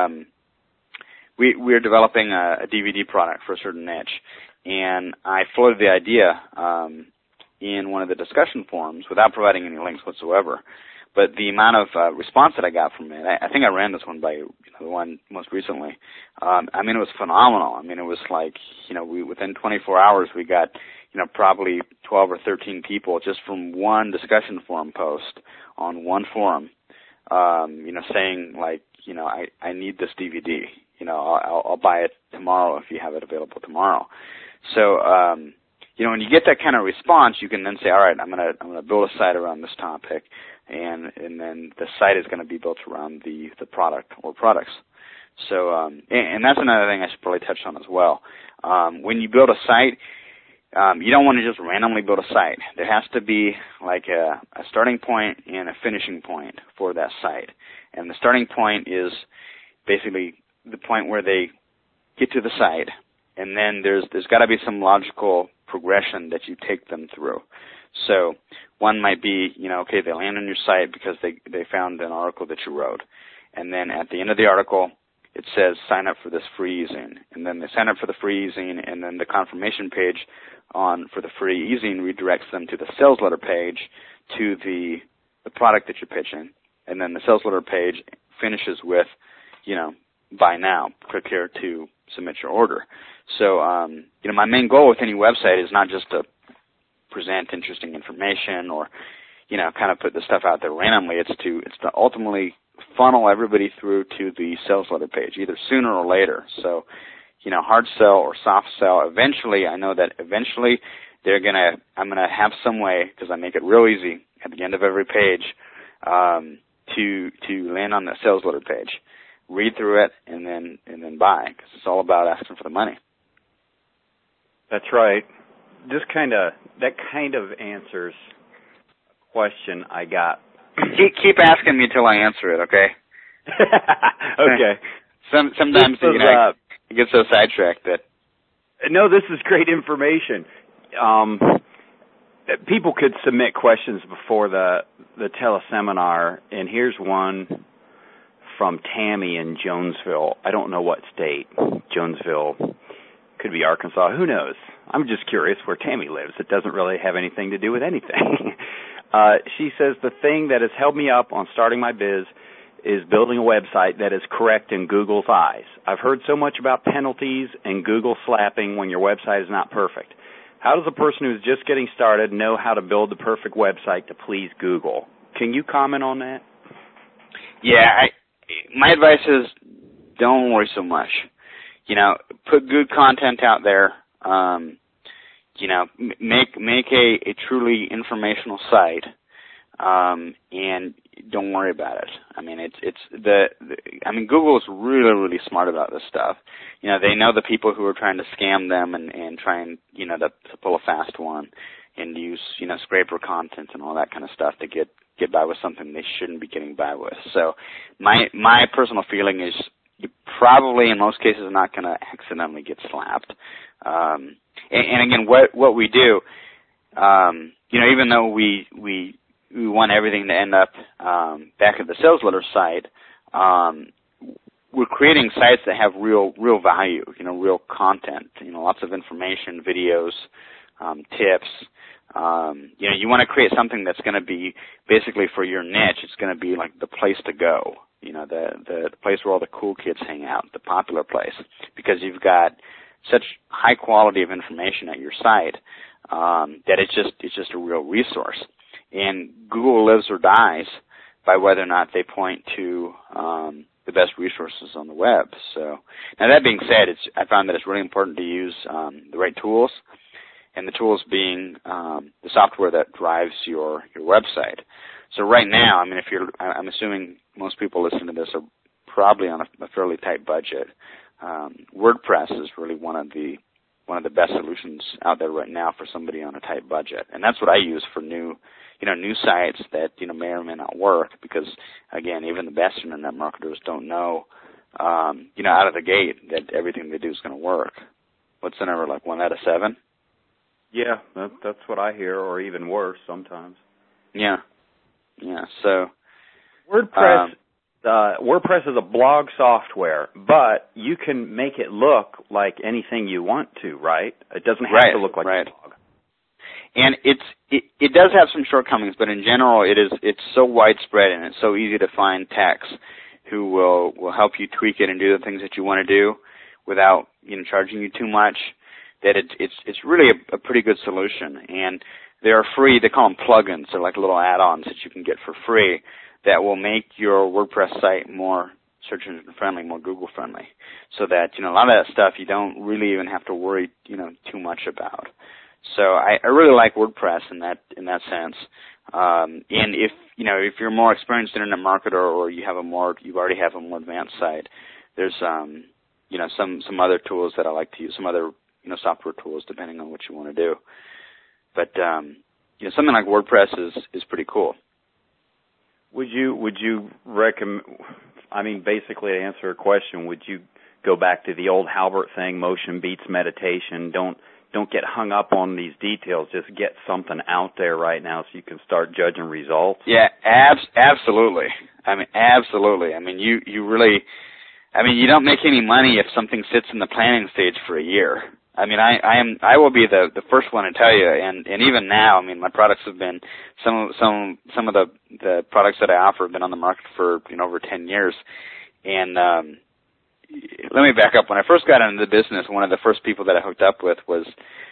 We're developing a DVD product for a certain niche, and I floated the idea in one of the discussion forums without providing any links whatsoever. But the amount of response that I got from it, I think I ran this one by the one most recently. I mean, it was phenomenal. I mean, it was like, within 24 hours we got, probably 12 or 13 people just from one discussion forum post on one forum, saying like, I need this DVD. I'll buy it tomorrow if you have it available tomorrow. So, when you get that kind of response, you can then say, all right, I'm gonna build a site around this topic, and then the site is going to be built around the product or products. So, and that's another thing I should probably touch on as well. When you build a site, you don't want to just randomly build a site. There has to be like a starting point and a finishing point for that site. And the starting point is basically the point where they get to the site, and then there's got to be some logical progression that you take them through. So one might be, okay, they land on your site because they found an article that you wrote. And then at the end of the article, it says sign up for this free e-zine. And then they sign up for the free e-zine, and then the confirmation page for the free e-zine redirects them to the sales letter page to the product that you're pitching. And then the sales letter page finishes with, buy now, click here to submit your order. So, my main goal with any website is not just to present interesting information or, kind of put the stuff out there randomly. It's to ultimately funnel everybody through to the sales letter page, either sooner or later. So, hard sell or soft sell. Eventually, I know that eventually I'm gonna have some way, because I make it real easy at the end of every page, to land on the sales letter page, read through it, and then buy, because it's all about asking for the money. That's right. That kind of answers a question I got. Keep asking me until I answer it, okay? Okay. Sometimes you get so sidetracked that. No, this is great information. People could submit questions before the teleseminar, and here's one from Tammy in Jonesville. I don't know what state. Jonesville. Could be Arkansas. Who knows? I'm just curious where Tammy lives. It doesn't really have anything to do with anything. She says, the thing that has held me up on starting my biz is building a website that is correct in Google's eyes. I've heard so much about penalties and Google slapping when your website is not perfect. How does a person who's just getting started know how to build the perfect website to please Google? Can you comment on that? Yeah, my advice is don't worry so much. Put good content out there. Make a truly informational site, and don't worry about it. I mean, Google is really, really smart about this stuff. They know the people who are trying to scam them and try and, to pull a fast one and use, scraper content and all that kind of stuff to get get by with something they shouldn't be getting by with. So my personal feeling is you're probably in most cases not going to accidentally get slapped. And again, what we do, even though we want everything to end up back at the sales letter site, we're creating sites that have real value, real content, lots of information, videos, tips. You want to create something that's going to be basically for your niche. It's going to be like the place to go, the place where all the cool kids hang out, the popular place, because you've got such high quality of information at your site that it's just a real resource. And Google lives or dies by whether or not they point to the best resources on the web. So now that being said, I found that it's really important to use the right tools, and the tools being the software that drives your website. So right now, I'm assuming most people listening to this are probably on a fairly tight budget. WordPress is really one of the best solutions out there right now for somebody on a tight budget, and that's what I use for new sites that may or may not work, because again, even the best internet marketers don't know out of the gate that everything they do is going to work. What's the number, like 1 out of 7? Yeah, that's what I hear, or even worse sometimes. Yeah. So WordPress is a blog software, but you can make it look like anything you want to, right? It doesn't have to look like a blog. And it does have some shortcomings, but in general, it's so widespread and it's so easy to find techs who will help you tweak it and do the things that you want to do without charging you too much, that it's really a pretty good solution. And they are free. They call them plugins. They're like little add-ons that you can get for free that will make your WordPress site more search engine friendly, more Google friendly, so that a lot of that stuff you don't really even have to worry too much about. So I really like WordPress in that sense. And if you're a more experienced internet marketer, or you already have a more advanced site, there's some other tools that I like to use, some other software tools depending on what you want to do. But something like WordPress is pretty cool. Would you recommend? Basically, to answer a question, would you go back to the old Halbert thing? Motion beats meditation. Don't get hung up on these details. Just get something out there right now so you can start judging results. Yeah, absolutely. Absolutely. You really, you don't make any money if something sits in the planning stage for a year. I will be the first one to tell you, and even now, my products have been some of the products that I offer have been on the market for over 10 years, and let me back up. When I first got into the business, one of the first people that I hooked up with was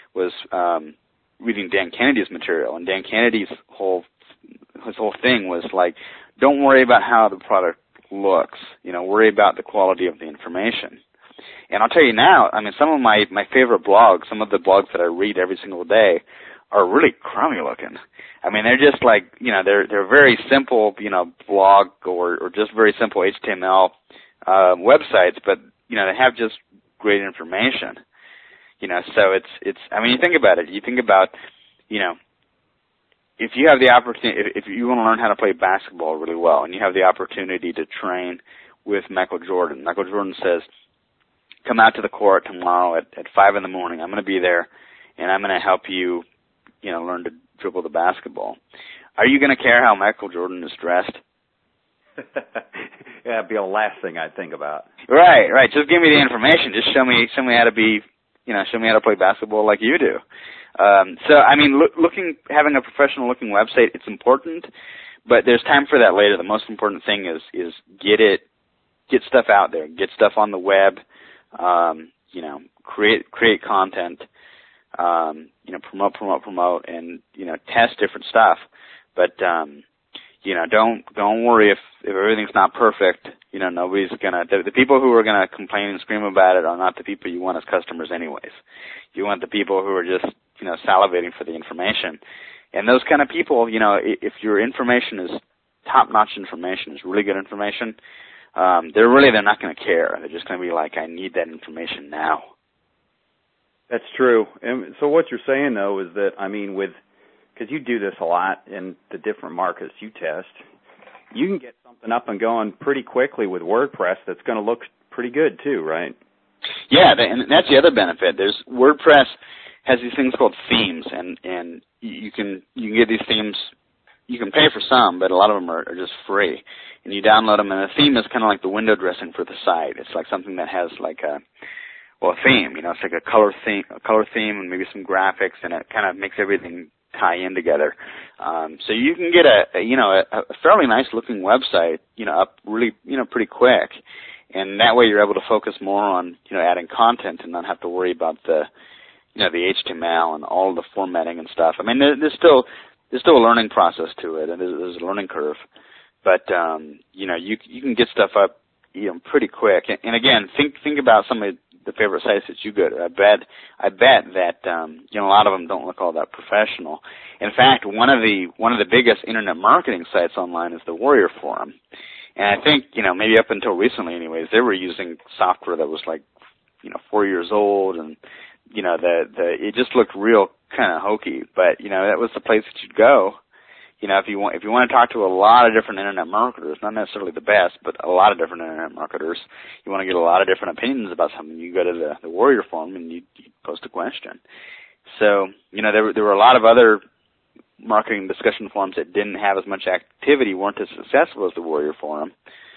reading Dan Kennedy's material, and Dan Kennedy's his whole thing was like, don't worry about how the product looks, worry about the quality of the information. And I'll tell you now, some of my favorite blogs, some of the blogs that I read every single day, are really crummy looking. They're just like, they're very simple, blog or just very simple HTML websites, but they have just great information. So it's. You think about it. You think about, if you have the opportunity, if you want to learn how to play basketball really well, and you have the opportunity to train with Michael Jordan. Michael Jordan says, come out to the court tomorrow at 5 in the morning. I'm going to be there, and I'm going to help you, learn to dribble the basketball. Are you going to care how Michael Jordan is dressed? Yeah, that'd be the last thing I'd think about. Right. Just give me the information. Just show me how to be, show me how to play basketball like you do. Having a professional looking website, it's important, but there's time for that later. The most important thing is get stuff out there, get stuff on the web. Create content, promote, and test different stuff. But don't worry if everything's not perfect. Nobody's gonna. The people who are gonna complain and scream about it are not the people you want as customers, anyways. You want the people who are just salivating for the information. And those kind of people, if your information is top-notch information, is really good information, they're not going to care. They're just going to be like, I need that information now. That's true. And so what you're saying, though, is that, with because you do this a lot in the different markets you test, you can get something up and going pretty quickly with WordPress that's going to look pretty good too, right? Yeah, and that's the other benefit. There's WordPress has these things called themes, and you can get these themes. You can pay for some, but a lot of them are just free. And you download them, and the theme is kind of like the window dressing for the site. It's like something that has like a theme. You know, it's like a color theme, and maybe some graphics, and it kind of makes everything tie in together. So you can get a fairly nice looking website, up really, pretty quick. And that way you're able to focus more on, adding content and not have to worry about the HTML and all the formatting and stuff. I mean, there's still a learning process to it, and there's a learning curve. But, you can get stuff up, pretty quick. And again, think about some of the favorite sites that you go to. I bet that, a lot of them don't look all that professional. In fact, one of the biggest internet marketing sites online is the Warrior Forum. And I think, maybe up until recently anyways, they were using software that was like, 4 years old, and, it just looked real kind of hokey. But, that was the place that you'd go. If you want to talk to a lot of different internet marketers, not necessarily the best, but a lot of different internet marketers, you want to get a lot of different opinions about something, you go to the Warrior Forum and you post a question. So, there were a lot of other marketing discussion forums that didn't have as much activity, weren't as successful as the Warrior Forum,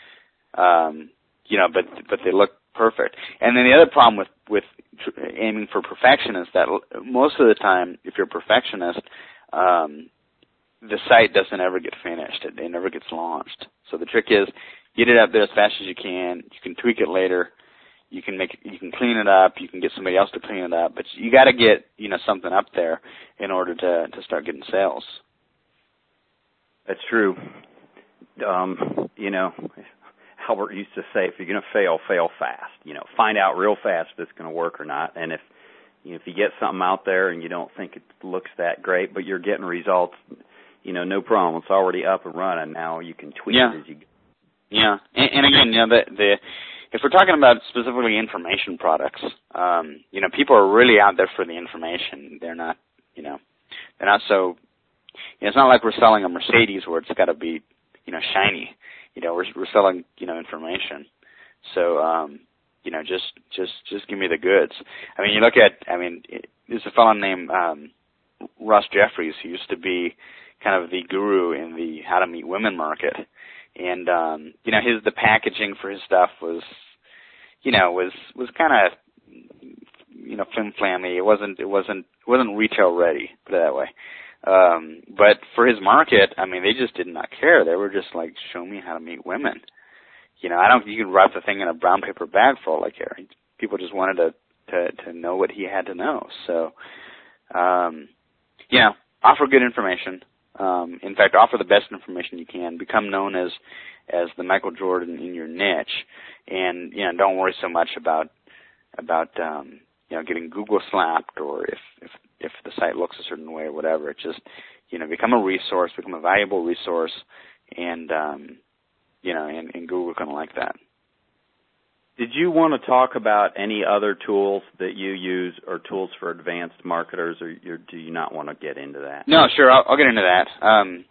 but they look perfect. And then the other problem with aiming for perfection is that most of the time, if you're a perfectionist, the site doesn't ever get finished. It never gets launched. So the trick is get it up there as fast as you can. You can tweak it later. You can clean it up. You can get somebody else to clean it up. But you got to get something up there in order to start getting sales. That's true. Albert used to say, if you're going to fail fast. Find out real fast if it's going to work or not. And if you get something out there and you don't think it looks that great, but you're getting results, no problem. It's already up and running. Now you can tweak it as you go. Yeah, and again, if we're talking about specifically information products, people are really out there for the information. They're not, they're not so. It's not like we're selling a Mercedes where it's got to be, shiny. We're selling, information. So, just give me the goods. I mean, there's a fellow named Ross Jeffries who used to be kind of the guru in the how to meet women market. And, the packaging for his stuff was kind of, flim-flammy. It wasn't retail ready, put it that way. But for his market, they just did not care. They were just like, show me how to meet women. You could wrap the thing in a brown paper bag for all I care. People just wanted to know what he had to know. So, offer good information. In fact, offer the best information you can. Become known as the Michael Jordan in your niche, and don't worry so much about getting Google slapped or if the site looks a certain way or whatever. It's just become a resource, become a valuable resource, and and Google's going to like that. Did you want to talk about any other tools that you use or tools for advanced marketers, or do you not want to get into that? No, sure, I'll get into that.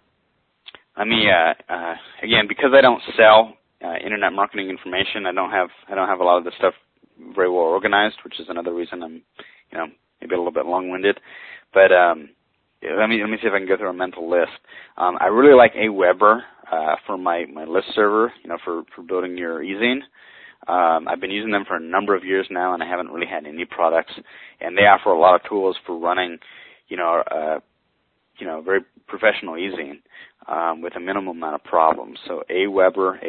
Again, because I don't sell internet marketing information, I don't have a lot of this stuff very well organized, which is another reason I'm, maybe a little bit long-winded. But let me see if I can go through a mental list. I really like Aweber for my list server, for building your e-zine. I've been using them for a number of years now, and I haven't really had any products. And they offer a lot of tools for running, very professional e-zine with a minimum amount of problems. So Aweber,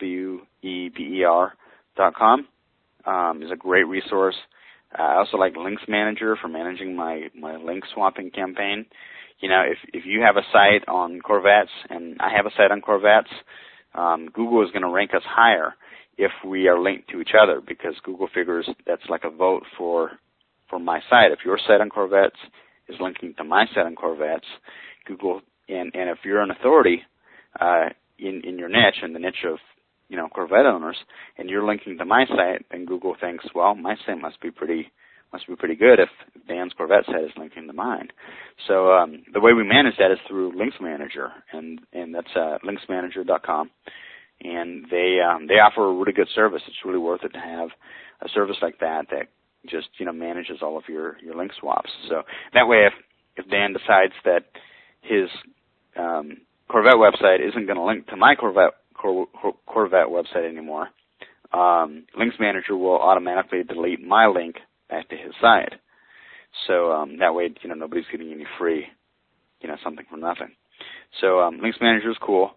AWEBER.com is a great resource. I also like Links Manager for managing my link swapping campaign. If you have a site on Corvettes and I have a site on Corvettes, Google is going to rank us higher if we are linked to each other, because Google figures that's like a vote for my site. If your site on Corvettes is linking to my site on Corvettes, Google, and if you're an authority in your niche, in the niche of Corvette owners, and you're linking to my site, then Google thinks, well, my site must be pretty must be pretty good if Dan's Corvette site is linking to mine. So the way we manage that is through Links Manager, and that's linksmanager.com. And they offer a really good service. It's really worth it to have a service like that just manages all of your link swaps. So that way, if Dan decides that his Corvette website isn't going to link to my Corvette website anymore, Links Manager will automatically delete my link back to his site. So that way, nobody's getting any free, something for nothing. So Links Manager is cool.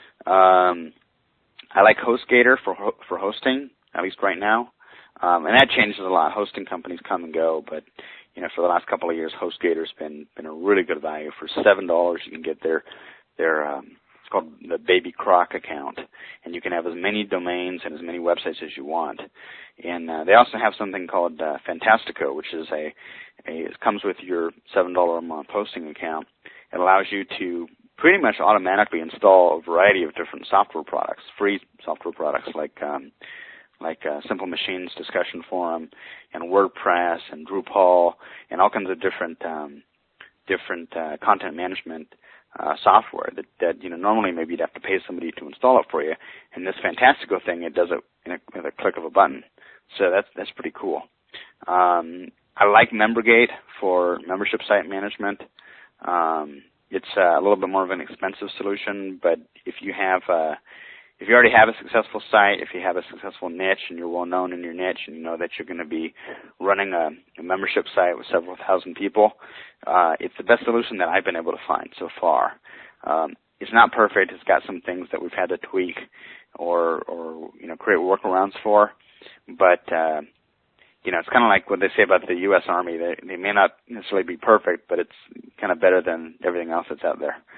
I like HostGator for hosting, at least right now, and that changes a lot. Hosting companies come and go, but for the last couple of years, HostGator's been a really good value. For $7, you can get their it's called the Baby Croc account, and you can have as many domains and as many websites as you want. And they also have something called Fantastico, which is it comes with your $7 a month hosting account. It allows you to pretty much automatically install a variety of different software products, free software products like Simple Machines Discussion Forum and WordPress and Drupal and all kinds of different content management software that normally maybe you'd have to pay somebody to install it for you. And this Fantastico thing, it does it with a click of a button. So that's pretty cool. I like MemberGate for membership site management. It's a little bit more of an expensive solution, but if you already have a successful site, if you have a successful niche and you're well known in your niche and you know that you're going to be running a membership site with several thousand people, it's the best solution that I've been able to find so far. It's not perfect. It's got some things that we've had to tweak or create workarounds for, but it's kind of like what they say about the U.S. Army. They may not necessarily be perfect, but it's kind of better than everything else that's out there.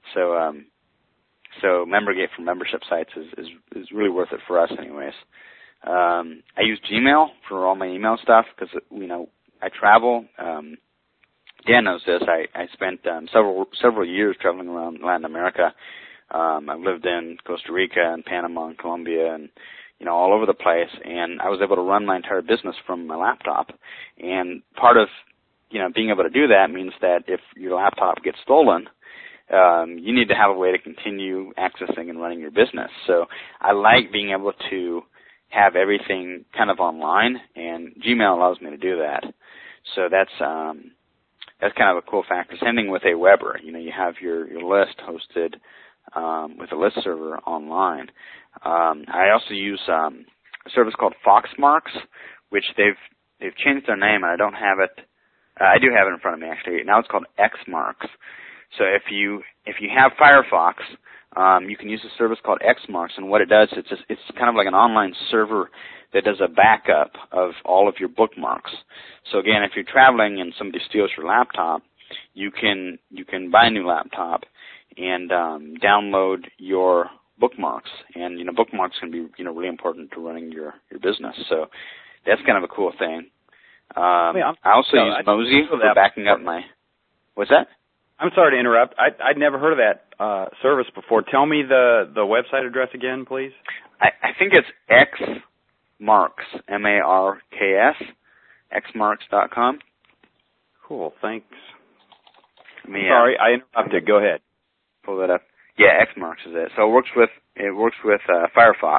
So MemberGate for membership sites is really worth it for us anyways. I use Gmail for all my email stuff because, I travel. Dan knows this. I spent several years traveling around Latin America. I've lived in Costa Rica and Panama and Colombia and, all over the place. And I was able to run my entire business from my laptop. And part of, being able to do that means that if your laptop gets stolen, you need to have a way to continue accessing and running your business. So I like being able to have everything kind of online, and Gmail allows me to do that. So that's kind of a cool factor. Sending with Aweber, you have your list hosted with a list server online. I also use a service called Foxmarks, which they've changed their name, and I don't have it. I do have it in front of me actually. Now it's called Xmarks. So if you have Firefox, you can use a service called Xmarks, and what it does, it's kind of like an online server that does a backup of all of your bookmarks. So again, if you're traveling and somebody steals your laptop, you can buy a new laptop and download your bookmarks, and bookmarks can be really important to running your business. So that's kind of a cool thing. I also use Mozy for backing up my. What's that? I'm sorry to interrupt. I'd never heard of that service before. Tell me the website address again, please. I think it's Xmarks, M-A-R-K-S, xmarks.com. Cool, thanks. Sorry, I interrupted. Go ahead. Pull that up. Yeah, Xmarks is it. So it works with Firefox.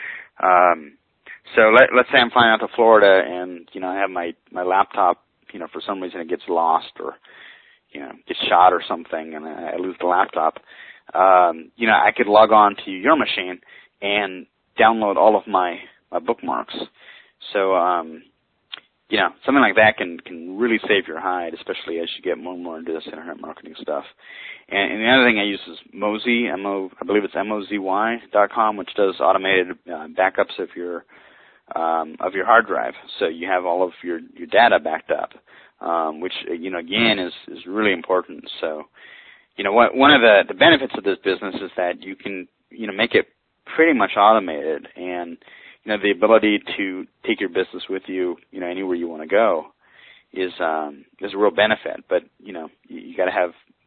So let's say I'm flying out to Florida and I have my laptop. For some reason it gets lost or gets shot or something, and I lose the laptop. I could log on to your machine and download all of my bookmarks. So something like that can really save your hide, especially as you get more and more into this internet marketing stuff. And the other thing I use is Mozy, I believe it's mozy.com, which does automated backups of your hard drive. So you have all of your data backed up, which again is really important. So one of the benefits of this business is that you can make it pretty much automated, and the ability to take your business with you anywhere you want to go is a real benefit. But you gotta have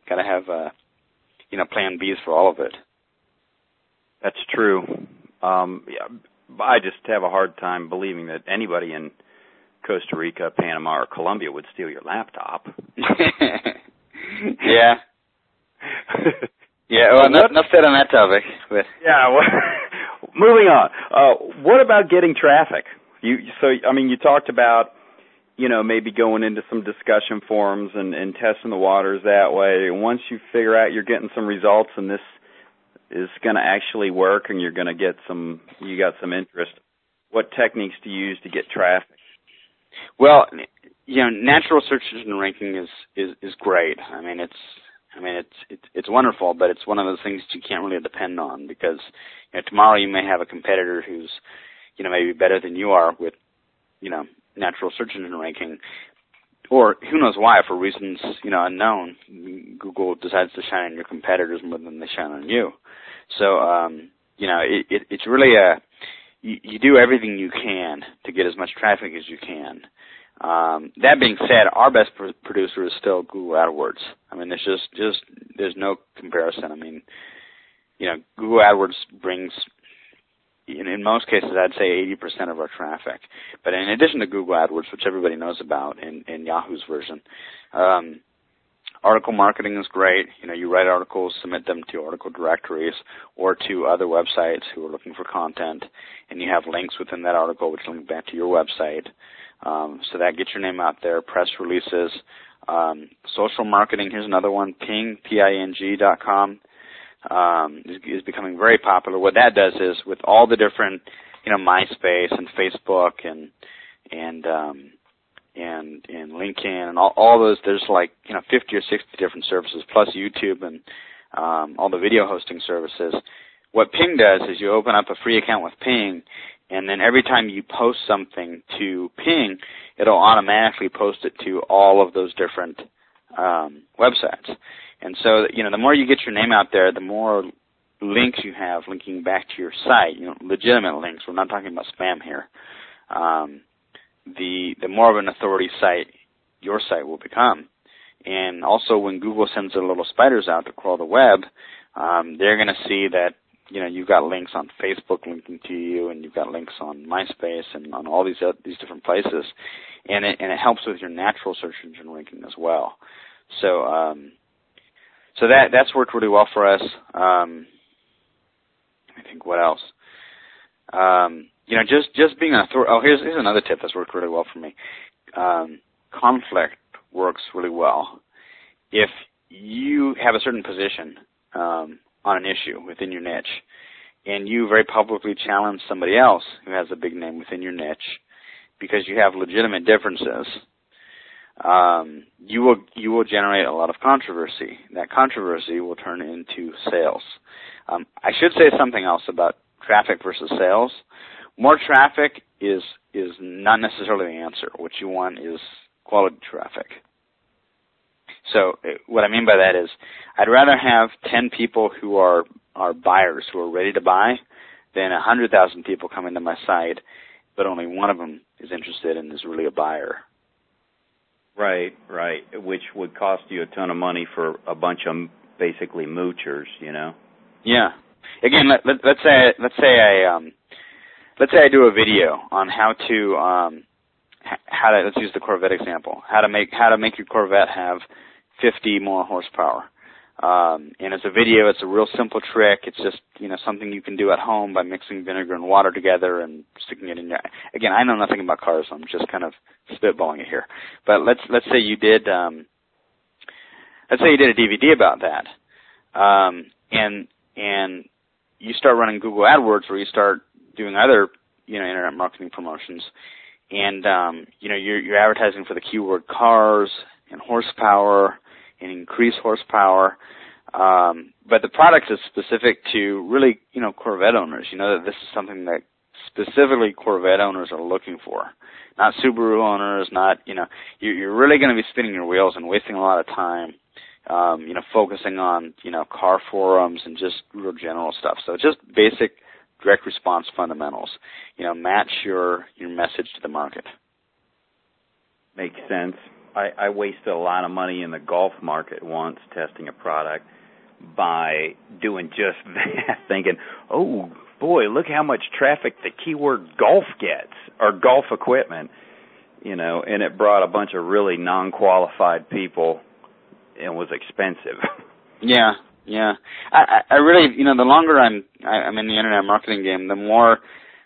plan Bs for all of it. That's true. I just have a hard time believing that anybody in Costa Rica, Panama, or Colombia would steal your laptop. Yeah. Yeah, well, enough said on that topic. But. Yeah, well, moving on. What about getting traffic? You talked about, maybe going into some discussion forums and testing the waters that way. Once you figure out you're getting some results and this is going to actually work and you got some interest, what techniques do you use to get traffic? Well, natural search engine ranking is great. It's wonderful, but it's one of those things you can't really depend on because tomorrow you may have a competitor who's maybe better than you are with natural search engine ranking, or who knows why, for reasons unknown. Google decides to shine on your competitors more than they shine on you. So it's really you do everything you can to get as much traffic as you can. That being said, our best producer is still Google AdWords. There's no comparison. Google AdWords brings, in most cases, I'd say 80% of our traffic. But in addition to Google AdWords, which everybody knows about in Yahoo's version, article marketing is great. You write articles, submit them to article directories or to other websites who are looking for content, and you have links within that article which link back to your website. So that gets your name out there. Press releases, social marketing. Here's another one. Ping, Ping.com, is becoming very popular. What that does is with all the different, MySpace and Facebook and LinkedIn and all those, there's 50 or 60 different services plus YouTube and all the video hosting services. What Ping does is you open up a free account with Ping, and then every time you post something to Ping, it'll automatically post it to all of those different websites. And so, the more you get your name out there, the more links you have linking back to your site, legitimate links. We're not talking about spam here. The more of an authority site your site will become. And also when Google sends their little spiders out to crawl the web, they're going to see that you've got links on Facebook linking to you, and you've got links on MySpace and on all these different places, and it helps with your natural search engine ranking as well. So that's worked really well for us. I think what else? Just being an authority. Oh, here's another tip that's worked really well for me. Conflict works really well. If you have a certain position on an issue within your niche, and you very publicly challenge somebody else who has a big name within your niche because you have legitimate differences, you will generate a lot of controversy. That controversy will turn into sales. I should say something else about traffic versus sales. More traffic is not necessarily the answer. What you want is quality traffic. So what I mean by that is I'd rather have 10 people who are buyers, who are ready to buy, than 100,000 people coming to my site, but only one of them is interested and is really a buyer. Right, which would cost you a ton of money for a bunch of basically moochers, Yeah. Again, let's say I do a video on how to let's use the Corvette example. How to make your Corvette have 50 more horsepower. And as a video, it's a real simple trick. It's just, something you can do at home by mixing vinegar and water together and sticking it in your... Again, I know nothing about cars, so I'm just kind of spitballing it here. But let's say you did a DVD about that. And you start running Google AdWords, or you start doing other, internet marketing promotions, and you're advertising for the keyword cars and horsepower and increased horsepower, but the product is specific to really, Corvette owners. That this is something that specifically Corvette owners are looking for, not Subaru owners. Not, you're really going to be spinning your wheels and wasting a lot of time, focusing on, car forums and just real general stuff. So just basic direct response fundamentals. Match your message to the market. Makes sense. I wasted a lot of money in the golf market once testing a product by doing just that, thinking, oh, boy, look how much traffic the keyword golf gets, or golf equipment. and it brought a bunch of really non-qualified people and was expensive. Yeah. I really, the longer I'm in the internet marketing game, the more,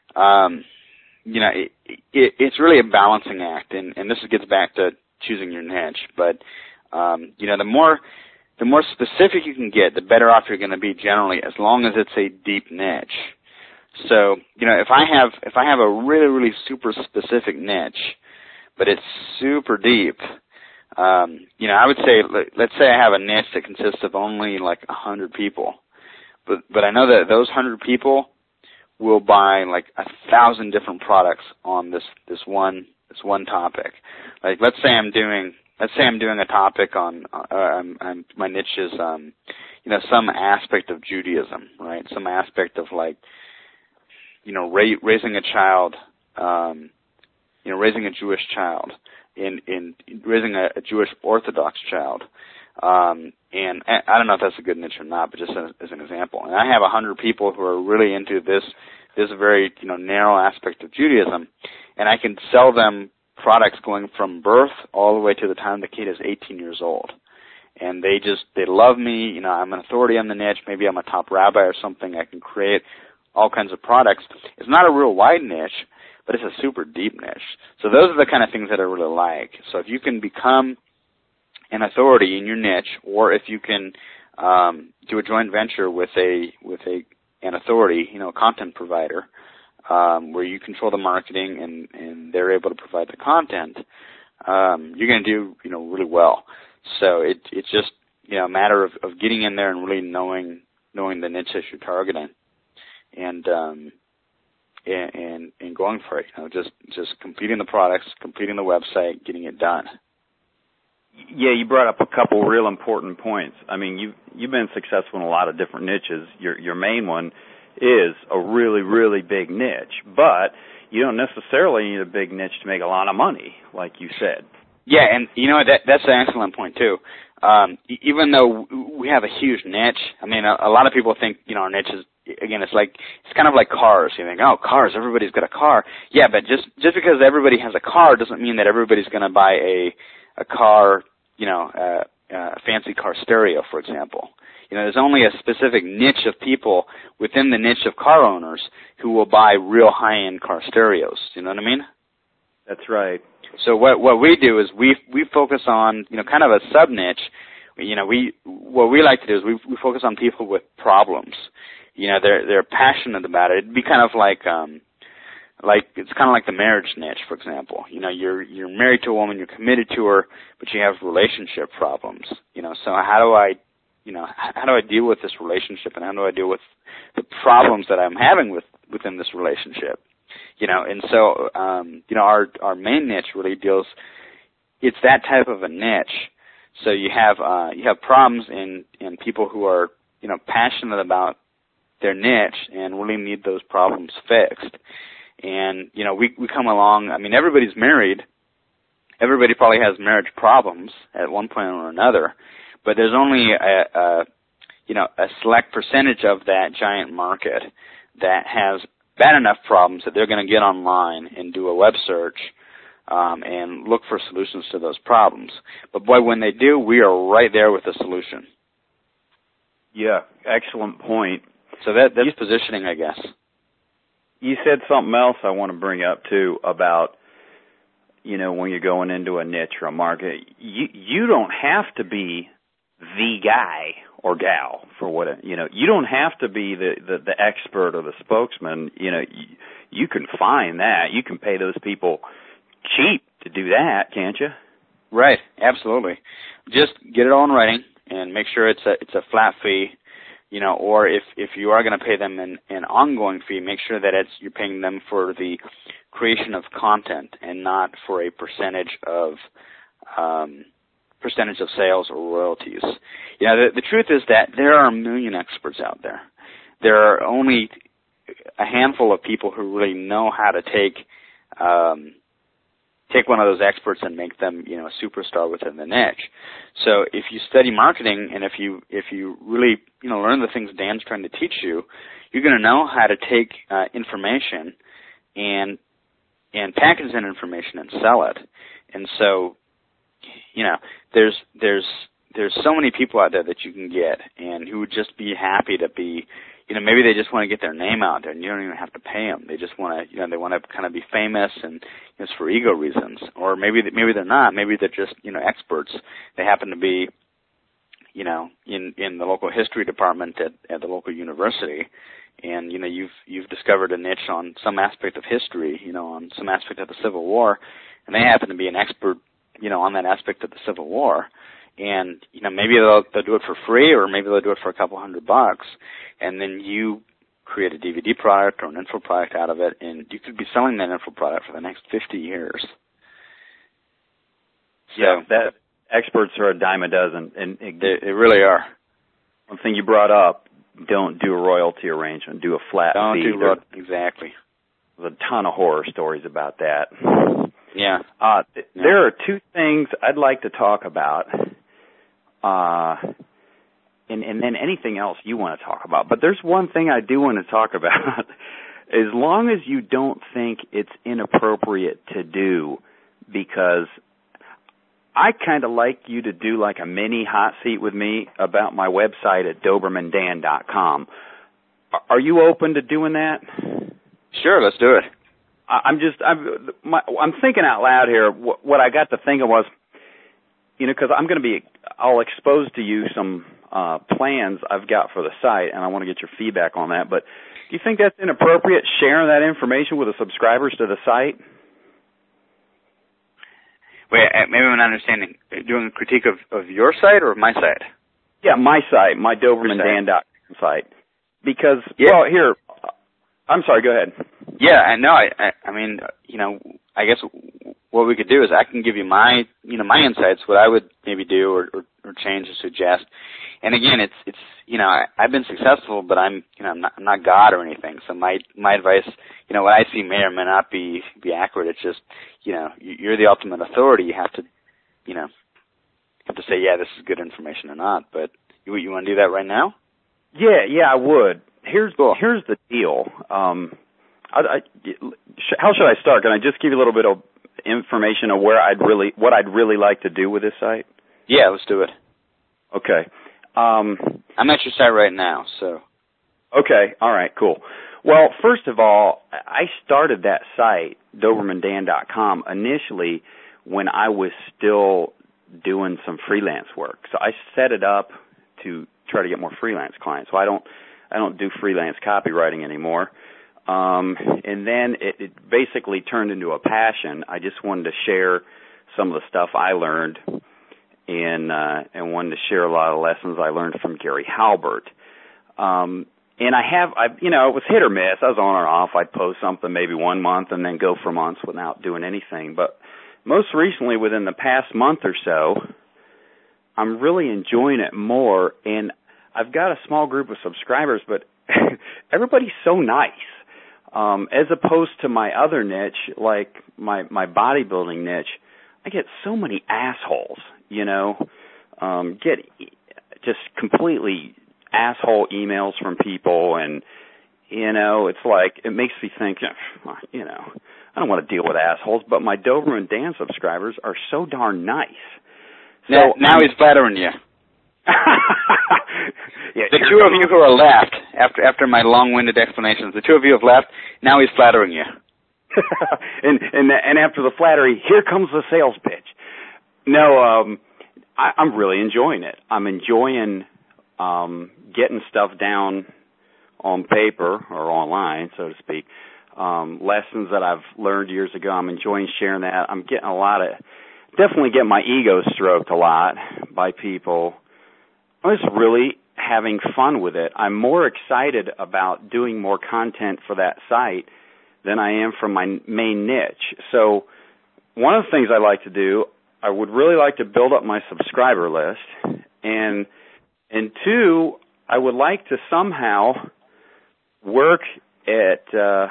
it's really a balancing act, and this gets back to choosing your niche. But, the more specific you can get, the better off you're going to be generally, as long as it's a deep niche. So, if I have a really, really super specific niche, but it's super deep, I would say, let's say I have a niche that consists of only like 100 people, but I know that those 100 people will buy like 1,000 different products on this one topic. Like, let's say I'm doing a topic on my niche is some aspect of Judaism, right? Some aspect of like raising a child, raising a Jewish child, in raising a Jewish Orthodox child. And I don't know if that's a good niche or not, but just as an example. And I have 100 people who are really into this very narrow aspect of Judaism, and I can sell them products going from birth all the way to the time the kid is 18 years old. And they love me. I'm an authority on the niche. Maybe I'm a top rabbi or something. I can create all kinds of products. It's not a real wide niche, but it's a super deep niche. So those are the kind of things that I really like. So if you can become an authority in your niche, or if you can do a joint venture with an authority, a content provider, where you control the marketing and they're able to provide the content, you're going to do really well. So it's just a matter of getting in there and really knowing the niche that you're targeting, and going for it. Just completing the products, completing the website, getting it done. Yeah, you brought up a couple real important points. I mean, you've been successful in a lot of different niches. Your main one is a really, really big niche, but you don't necessarily need a big niche to make a lot of money, like you said. Yeah, and that's an excellent point too. Even though we have a huge niche, I mean, a lot of people think our niche is, again, it's kind of like cars. You think, oh, cars, everybody's got a car. Yeah, but just because everybody has a car doesn't mean that everybody's going to buy a car, a fancy car stereo, for example. There's only a specific niche of people within the niche of car owners who will buy real high-end car stereos. You know what I mean? That's right. So what we do is we focus on kind of a sub niche. What we like to do is we focus on people with problems. They're passionate about it. It'd be kind of like it's kind of like the marriage niche, for example. You're married to a woman, you're committed to her, but you have relationship problems. So how do I deal with this relationship, and how do I deal with the problems that I'm having within this relationship? And so our main niche really deals. It's that type of a niche. So you have problems in people who are passionate about their niche and really need those problems fixed. And we come along. I mean, everybody's married. Everybody probably has marriage problems at one point or another, but there's only a select percentage of that giant market that has bad enough problems that they're going to get online and do a web search and look for solutions to those problems. But boy, when they do, we are right there with the solution. Yeah, excellent point. So that's positioning, I guess. You said something else I want to bring up too about when you're going into a niche or a market, you don't have to be the guy or gal for what you don't have to be the expert or the spokesman. You can find that. You can pay those people cheap to do that, can't you? Right, absolutely. Just get it all in writing and make sure it's a flat fee. Or if you are going to pay them an ongoing fee, make sure that you're paying them for the creation of content and not for a percentage of sales or royalties. The truth is that there are a million experts out there. There are only a handful of people who really know how to take one of those experts and make them, a superstar within the niche. So if you study marketing and if you really, learn the things Dan's trying to teach you, you're going to know how to take information and package that information and sell it. And so, there's so many people out there that you can get, and who would just be happy to be, maybe they just want to get their name out there, and you don't even have to pay them. They just want to, they want to kind of be famous, and it's for ego reasons. Or maybe they're not. Maybe they're just, experts. They happen to be, in the local history department at the local university, and you've discovered a niche on some aspect of history, on some aspect of the Civil War, and they happen to be an expert, on that aspect of the Civil War. And, maybe they'll do it for free, or maybe they'll do it for a couple $100, and then you create a DVD product or an info product out of it, and you could be selling that info product for the next 50 years. Yeah, that experts are a dime a dozen. And they really are. One thing you brought up, don't do a royalty arrangement, do a flat fee. Exactly. There's a ton of horror stories about that. Yeah. There are two things I'd like to talk about. And then anything else you want to talk about. But there's one thing I do want to talk about. As long as you don't think it's inappropriate to do, because I kind of like you to do like a mini hot seat with me about my website at DobermanDan.com. Are you open to doing that? Sure, let's do it. I'm thinking out loud here. What I got to thinking was, because I'll expose to you some plans I've got for the site, and I want to get your feedback on that. But do you think that's inappropriate, sharing that information with the subscribers to the site? Wait, maybe I'm not understanding. Doing a critique of your site or my site? Yeah, my site, my DobermanDan.com site. Because, well, here, I'm sorry, go ahead. Yeah, I mean, I guess what we could do is I can give you my insights, what I would maybe do or change or suggest. And again, it's I've been successful, but I'm not God or anything. So my advice, what I see may or may not be accurate. It's just, you're the ultimate authority. You have to, say, yeah, this is good information or not. But you want to do that right now? Yeah, I would. Here's the deal. How should I start? Can I just give you a little bit of information of what I'd really like to do with this site? Yeah, let's do it. Okay. I'm at your site right now, so. Okay, all right, cool. Well, first of all, I started that site, DobermanDan.com, initially when I was still doing some freelance work. So I set it up to try to get more freelance clients. So I don't do freelance copywriting anymore. And then it basically turned into a passion. I just wanted to share some of the stuff I learned and wanted to share a lot of lessons I learned from Gary Halbert. And it was hit or miss. I was on or off. I'd post something maybe 1 month and then go for months without doing anything. But most recently, within the past month or so, I'm really enjoying it more. And I've got a small group of subscribers, but everybody's so nice. As opposed to my other niche, like my bodybuilding niche, I get so many assholes, get just completely asshole emails from people, and, it's like, it makes me think, I don't want to deal with assholes, but my Doberman Dan subscribers are so darn nice. So now he's flattering you. Yeah, the two of you who are left, after my long-winded explanations, the two of you have left, now he's flattering you. and after the flattery, here comes the sales pitch. No, I'm really enjoying it. I'm enjoying getting stuff down on paper or online, so to speak. Lessons that I've learned years ago, I'm enjoying sharing that. I'm getting definitely getting my ego stroked a lot by people. I'm just really having fun with it. I'm more excited about doing more content for that site than I am from my main niche. So one of the things I like to do, I would really like to build up my subscriber list. And two, I would like to somehow work at,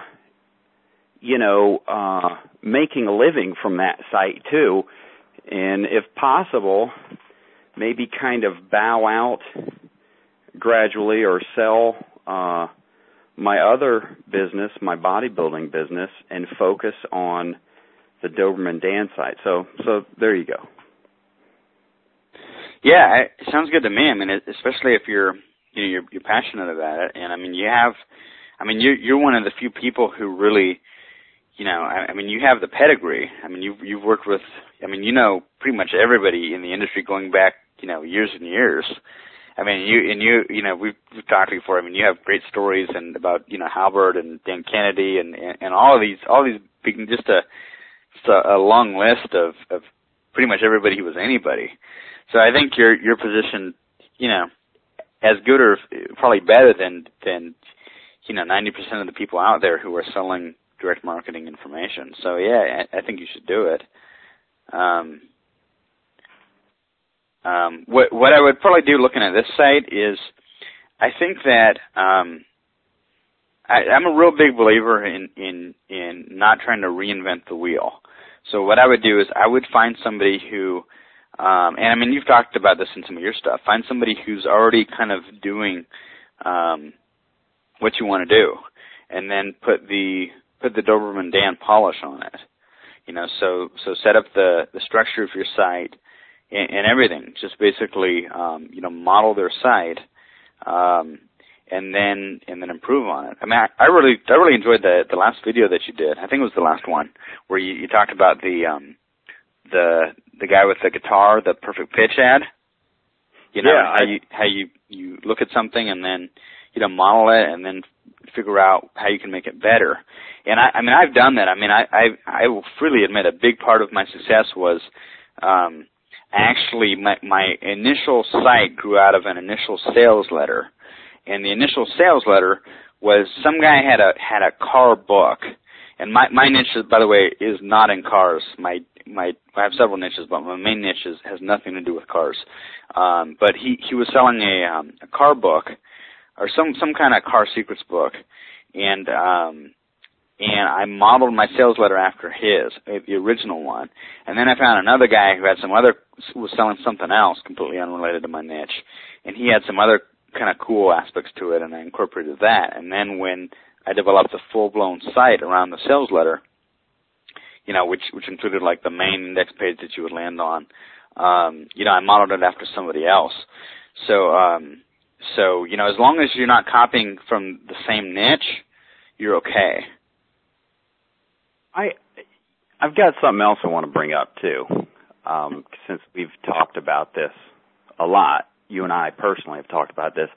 making a living from that site too. And if possible, maybe kind of bow out gradually or sell my other business, my bodybuilding business, and focus on the Doberman Dan site. So there you go. Yeah, it sounds good to me. I mean, especially if you're passionate about it, and I mean, you're one of the few people who really, I mean, you have the pedigree. I mean, you've worked with, I mean, pretty much everybody in the industry going back, years and years. I mean, we've talked before. I mean, you have great stories and about, Halbert and Dan Kennedy and all these big, just a long list of pretty much everybody who was anybody. So I think your position, as good or probably better than 90% of the people out there who are selling direct marketing information. So yeah, I think you should do it. What I would probably do looking at this site is, I think that I'm a real big believer in not trying to reinvent the wheel. So what I would do is I would find somebody who, and I mean, you've talked about this in some of your stuff, find somebody who's already kind of doing what you want to do, and then put the Doberman Dan polish on it. So set up the structure of your site and everything. Just basically, model their site, and then improve on it. I mean, I really enjoyed the last video that you did. I think it was the last one where you talked about the guy with the guitar, the perfect pitch ad. How you look at something and then model it and then figure out how you can make it better. And I mean, I've done that. I mean, I will freely admit a big part of my success was actually my initial site grew out of an initial sales letter. And the initial sales letter was some guy had a car book. And my niche, by the way, is not in cars. I have several niches, but my main niche has nothing to do with cars. But he was selling a car book, or some kind of car secrets book, and I modeled my sales letter after the original one. And then I found another guy who was selling something else completely unrelated to my niche, and he had some other kind of cool aspects to it, and I incorporated that. And then when I developed a full-blown site around the sales letter, which included like the main index page that you would land on, I modeled it after somebody else. So as long as you're not copying from the same niche, you're okay. I've got something else I want to bring up too, since we've talked about this a lot. You and I personally have talked about this.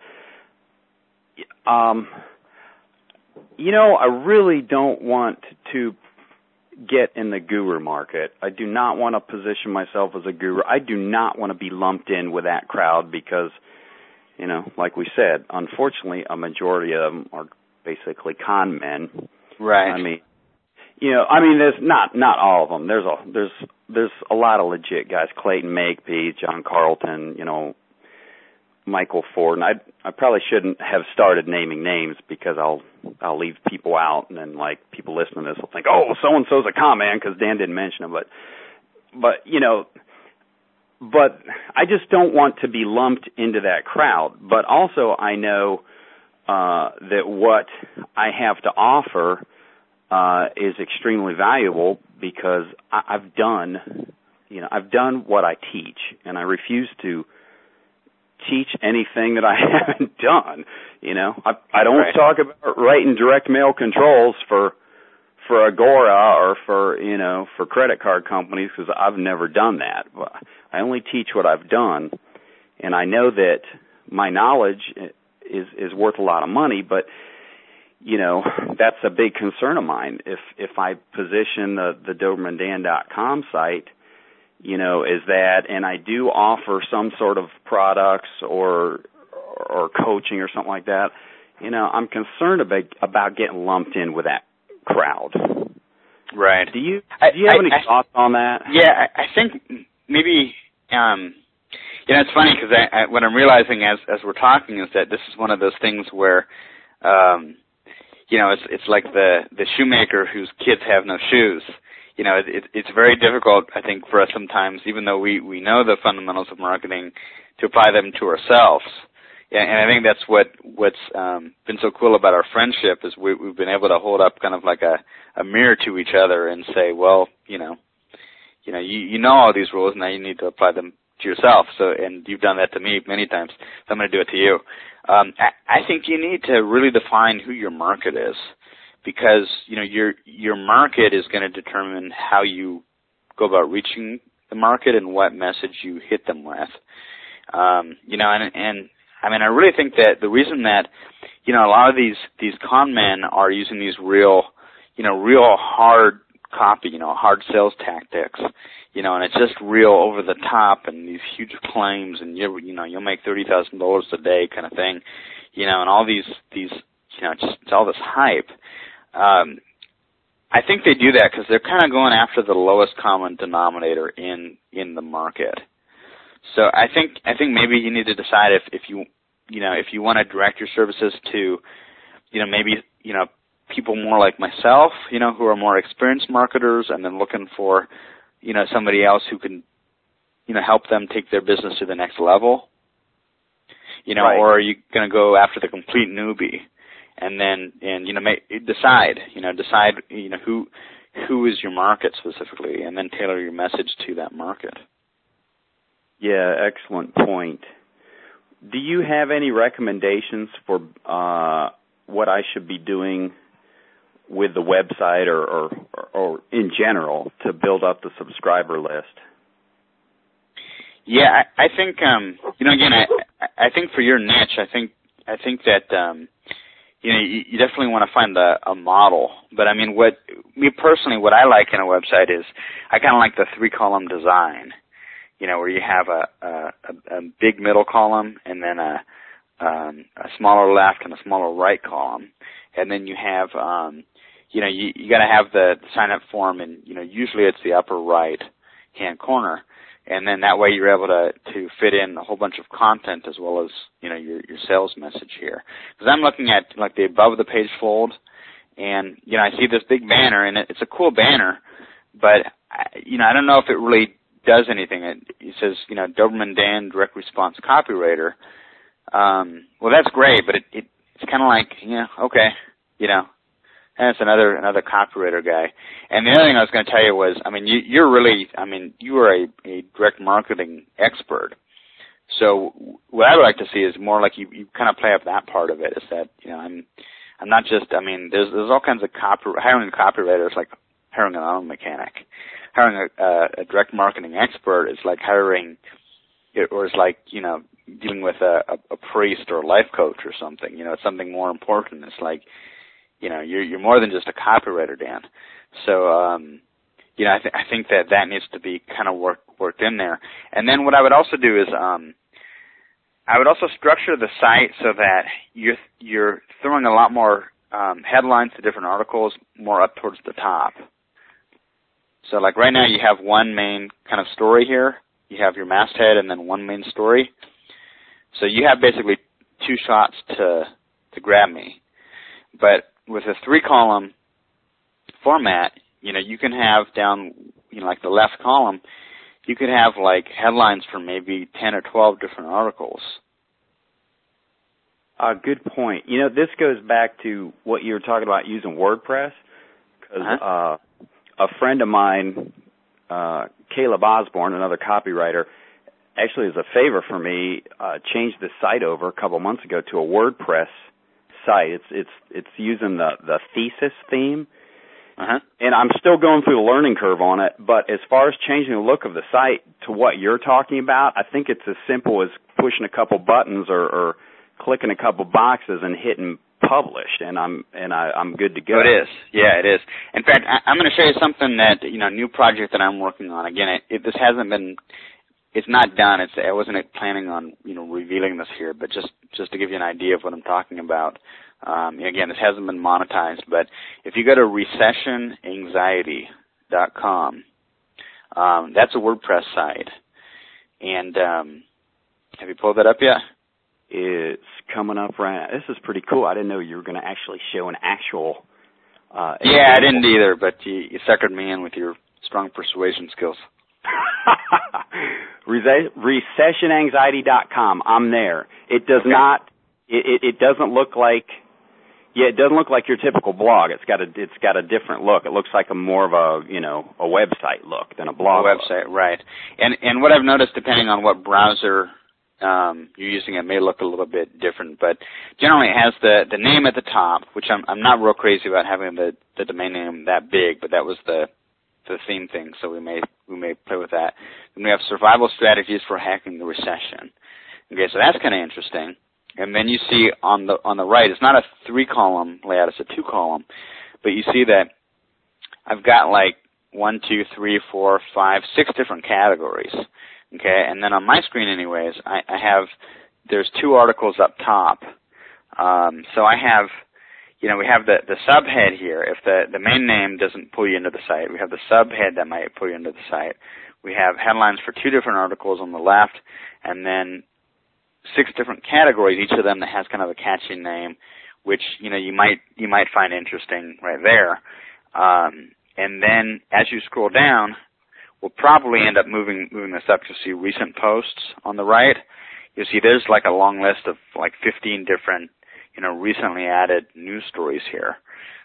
I really don't want to get in the guru market. I do not want to position myself as a guru. I do not want to be lumped in with that crowd because, like we said, unfortunately, a majority of them are basically con men. Right. I mean, there's not all of them. There's a lot of legit guys: Clayton Makepeace, John Carlton, Michael Ford, and I probably shouldn't have started naming names because I'll leave people out, and then like people listening to this will think, oh, so and so's a con man because Dan didn't mention him, but I just don't want to be lumped into that crowd. But also I know that what I have to offer is extremely valuable because I've done what I teach, and I refuse to teach anything that I haven't done. I don't talk about writing direct mail controls for Agora or for credit card companies because I've never done that. I only teach what I've done, and I know that my knowledge is worth a lot of money, but that's a big concern of mine. If I position the DobermanDan.com site, is that, and I do offer some sort of products or coaching or something like that, I'm concerned about getting lumped in with that crowd. Right. Do you have any thoughts on that? Yeah, I think maybe, it's funny because what I'm realizing as we're talking is that this is one of those things where, it's like the shoemaker whose kids have no shoes. It's very difficult, I think, for us sometimes, even though we know the fundamentals of marketing, to apply them to ourselves. Yeah, and I think that's what's been so cool about our friendship is we've been able to hold up kind of like a mirror to each other and say, well, you know all these rules, now you need to apply them to yourself. So, and you've done that to me many times, so I'm going to do it to you. I think you need to really define who your market is, because your market is going to determine how you go about reaching the market and what message you hit them with. And I mean, I really think that the reason that a lot of these con men are using these real hard copy, hard sales tactics, and it's just real over the top and these huge claims and you'll make $30,000 a day kind of thing, and all these just all this hype. I think they do that because they're kind of going after the lowest common denominator in the market. So I think maybe you need to decide if you want to direct your services to maybe people more like myself, who are more experienced marketers, and then looking for somebody else who can help them take their business to the next level. Right. Or are you going to go after the complete newbie? And then, decide who is your market specifically, and then tailor your message to that market. Yeah, excellent point. Do you have any recommendations for what I should be doing with the website or in general to build up the subscriber list? Yeah, I think again, I think for your niche, I think that you definitely want to find a model. But I mean, what I like in a website is I kind of like the 3-column design, where you have a big middle column and then a smaller left and a smaller right column, and then you have you got to have the sign up form, and usually it's the upper right hand corner. And then that way you're able to fit in a whole bunch of content as well as, your sales message here. Because I'm looking at like the above the page fold, and, I see this big banner, and it's a cool banner, but, I don't know if it really does anything. It says, Doberman Dan, direct response copywriter. Well, that's great, but it's kind of like, okay, and it's another copywriter guy. And the other thing I was going to tell you was, I mean, you are a direct marketing expert. So what I would like to see is more like you kind of play up that part of it. Is that I'm not just, there's all kinds of hiring a copywriter is like hiring an auto mechanic. Hiring a direct marketing expert is like hiring, or is like dealing with a priest or a life coach or something. It's something more important. It's like you're more than just a copywriter, Dan. So, I think that needs to be kind of worked in there. And then what I would also do is, I would also structure the site so that you're throwing a lot more headlines to different articles more up towards the top. So, like right now, you have one main kind of story here. You have your masthead and then one main story. So you have basically 2 shots to grab me. But with a 3-column format, you can have down, like the left column, you could have like headlines for maybe 10 or 12 different articles. Good point. This goes back to what you were talking about using WordPress, because a friend of mine, Caleb Osborne, another copywriter, actually as a favor for me, changed the site over a couple months ago to a WordPress site. It's using the Thesis theme, and I'm still going through the learning curve on it. But as far as changing the look of the site to what you're talking about, I think it's as simple as pushing a couple buttons or clicking a couple boxes and hitting publish, and I'm good to go. It is, yeah, it is. In fact, I'm going to show you something that a new project that I'm working on. Again, this hasn't been. It's not done. I wasn't planning on revealing this here, but just to give you an idea of what I'm talking about. Again, this hasn't been monetized, but if you go to recessionanxiety.com, that's a WordPress site. And have you pulled that up yet? It's coming up right. This is pretty cool. I didn't know you were going to actually show an actual. Yeah, I didn't either, but you suckered me in with your strong persuasion skills. recessionanxiety.com. I'm there. It does not. It doesn't look like. Yeah, it doesn't look like your typical blog. It's got a different look. It looks like a more of a a website look than a blog. A website, look. Right? And what I've noticed, depending on what browser you're using, it may look a little bit different. But generally, it has the name at the top, which I'm not real crazy about having the domain name that big, but that was the theme thing, so we may play with that. Then we have survival strategies for hacking the recession. Okay, so that's kind of interesting. And then you see on the right, it's not a 3-column layout, it's a 2-column, but you see that I've got like 1, 2, 3, 4, 5, 6 different categories. Okay, and then on my screen, anyways, I have there's 2 articles up top. So I have. We have the subhead here. If the main name doesn't pull you into the site, we have the subhead that might pull you into the site. We have headlines for 2 different articles on the left, and then 6 different categories, each of them that has kind of a catchy name, which you might find interesting right there. And then as you scroll down, we'll probably end up moving this up to see recent posts on the right. You'll see there's like a long list of like 15 different recently added news stories here.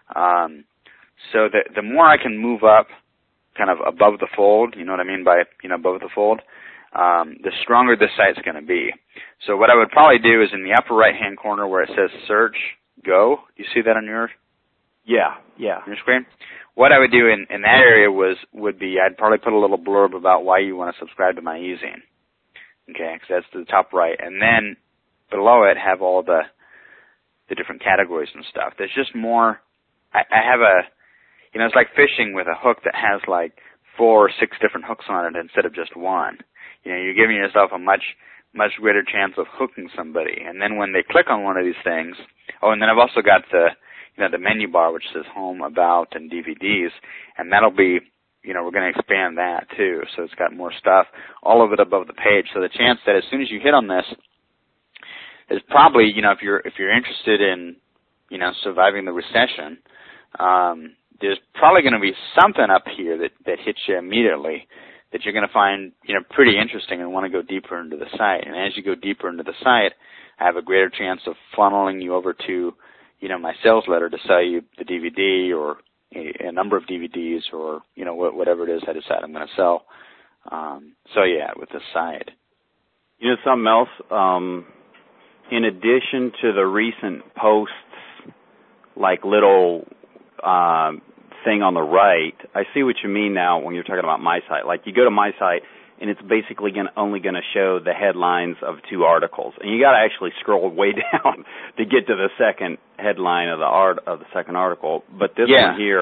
So the more I can move up kind of above the fold, you know what I mean by, above the fold, the stronger this site's going to be. So what I would probably do is in the upper right-hand corner where it says search, go. Do you see that on your screen? What I would do in that area would be I'd probably put a little blurb about why you want to subscribe to my e-zine. Okay, because that's to the top right. And then below it have all the different categories and stuff. There's just more. I have it's like fishing with a hook that has like 4 or 6 different hooks on it instead of just one. You're giving yourself a much greater chance of hooking somebody. And then when they click on one of these things, and then I've also got the menu bar which says home, about, and DVDs, and that'll be, we're going to expand that too. So it's got more stuff, all of it above the page. So the chance that as soon as you hit on this, is probably, if you're interested in, surviving the recession, there's probably going to be something up here that hits you immediately that you're going to find, pretty interesting and want to go deeper into the site. And as you go deeper into the site, I have a greater chance of funneling you over to, my sales letter to sell you the DVD or a number of DVDs or, whatever it is I decide I'm going to sell. So yeah, with the site. Something else, in addition to the recent posts, like little thing on the right, I see what you mean now when you're talking about my site. Like you go to my site, and it's basically only going to show the headlines of 2 articles, and you got to actually scroll way down to get to the second headline of the second article. But this one here,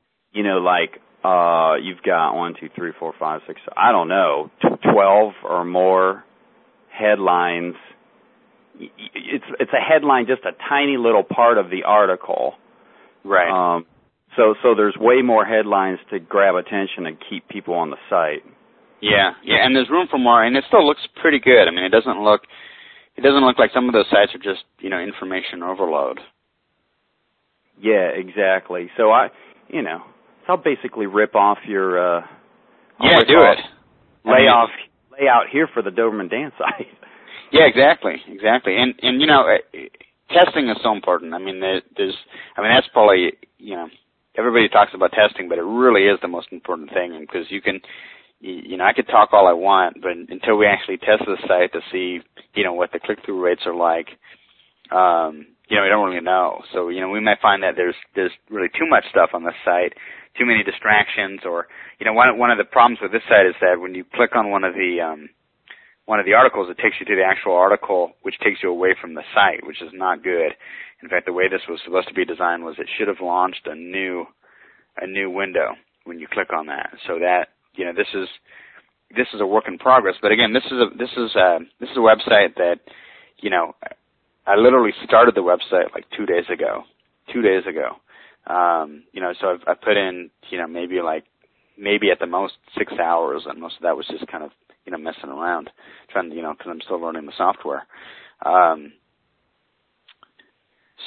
you've got 1, 2, 3, 4, 5, 6, I don't know, 12 or more headlines. It's a headline, just a tiny little part of the article. Right. So there's way more headlines to grab attention and keep people on the site. Yeah, and there's room for more, and it still looks pretty good. I mean, it doesn't look like some of those sites are just, information overload. Yeah, exactly. So I'll basically rip off your do it. Layout here for the Doberman Dan site. Yeah, exactly. And testing is so important. I mean, that's probably, everybody talks about testing, but it really is the most important thing because you can, I could talk all I want, but until we actually test the site to see, what the click-through rates are like, we don't really know. So, we might find that there's really too much stuff on the site, too many distractions, or, one of the problems with this site is that when you click on one of the articles, it takes you to the actual article, which takes you away from the site, which is not good. In fact, the way this was supposed to be designed was it should have launched a new window when you click on that. So that, this is a work in progress. But again, this is a website that, I literally started the website like 2 days ago. 2 days ago. So I put in, maybe at the most 6 hours, and most of that was just kind of, messing around, trying to, because I'm still learning the software.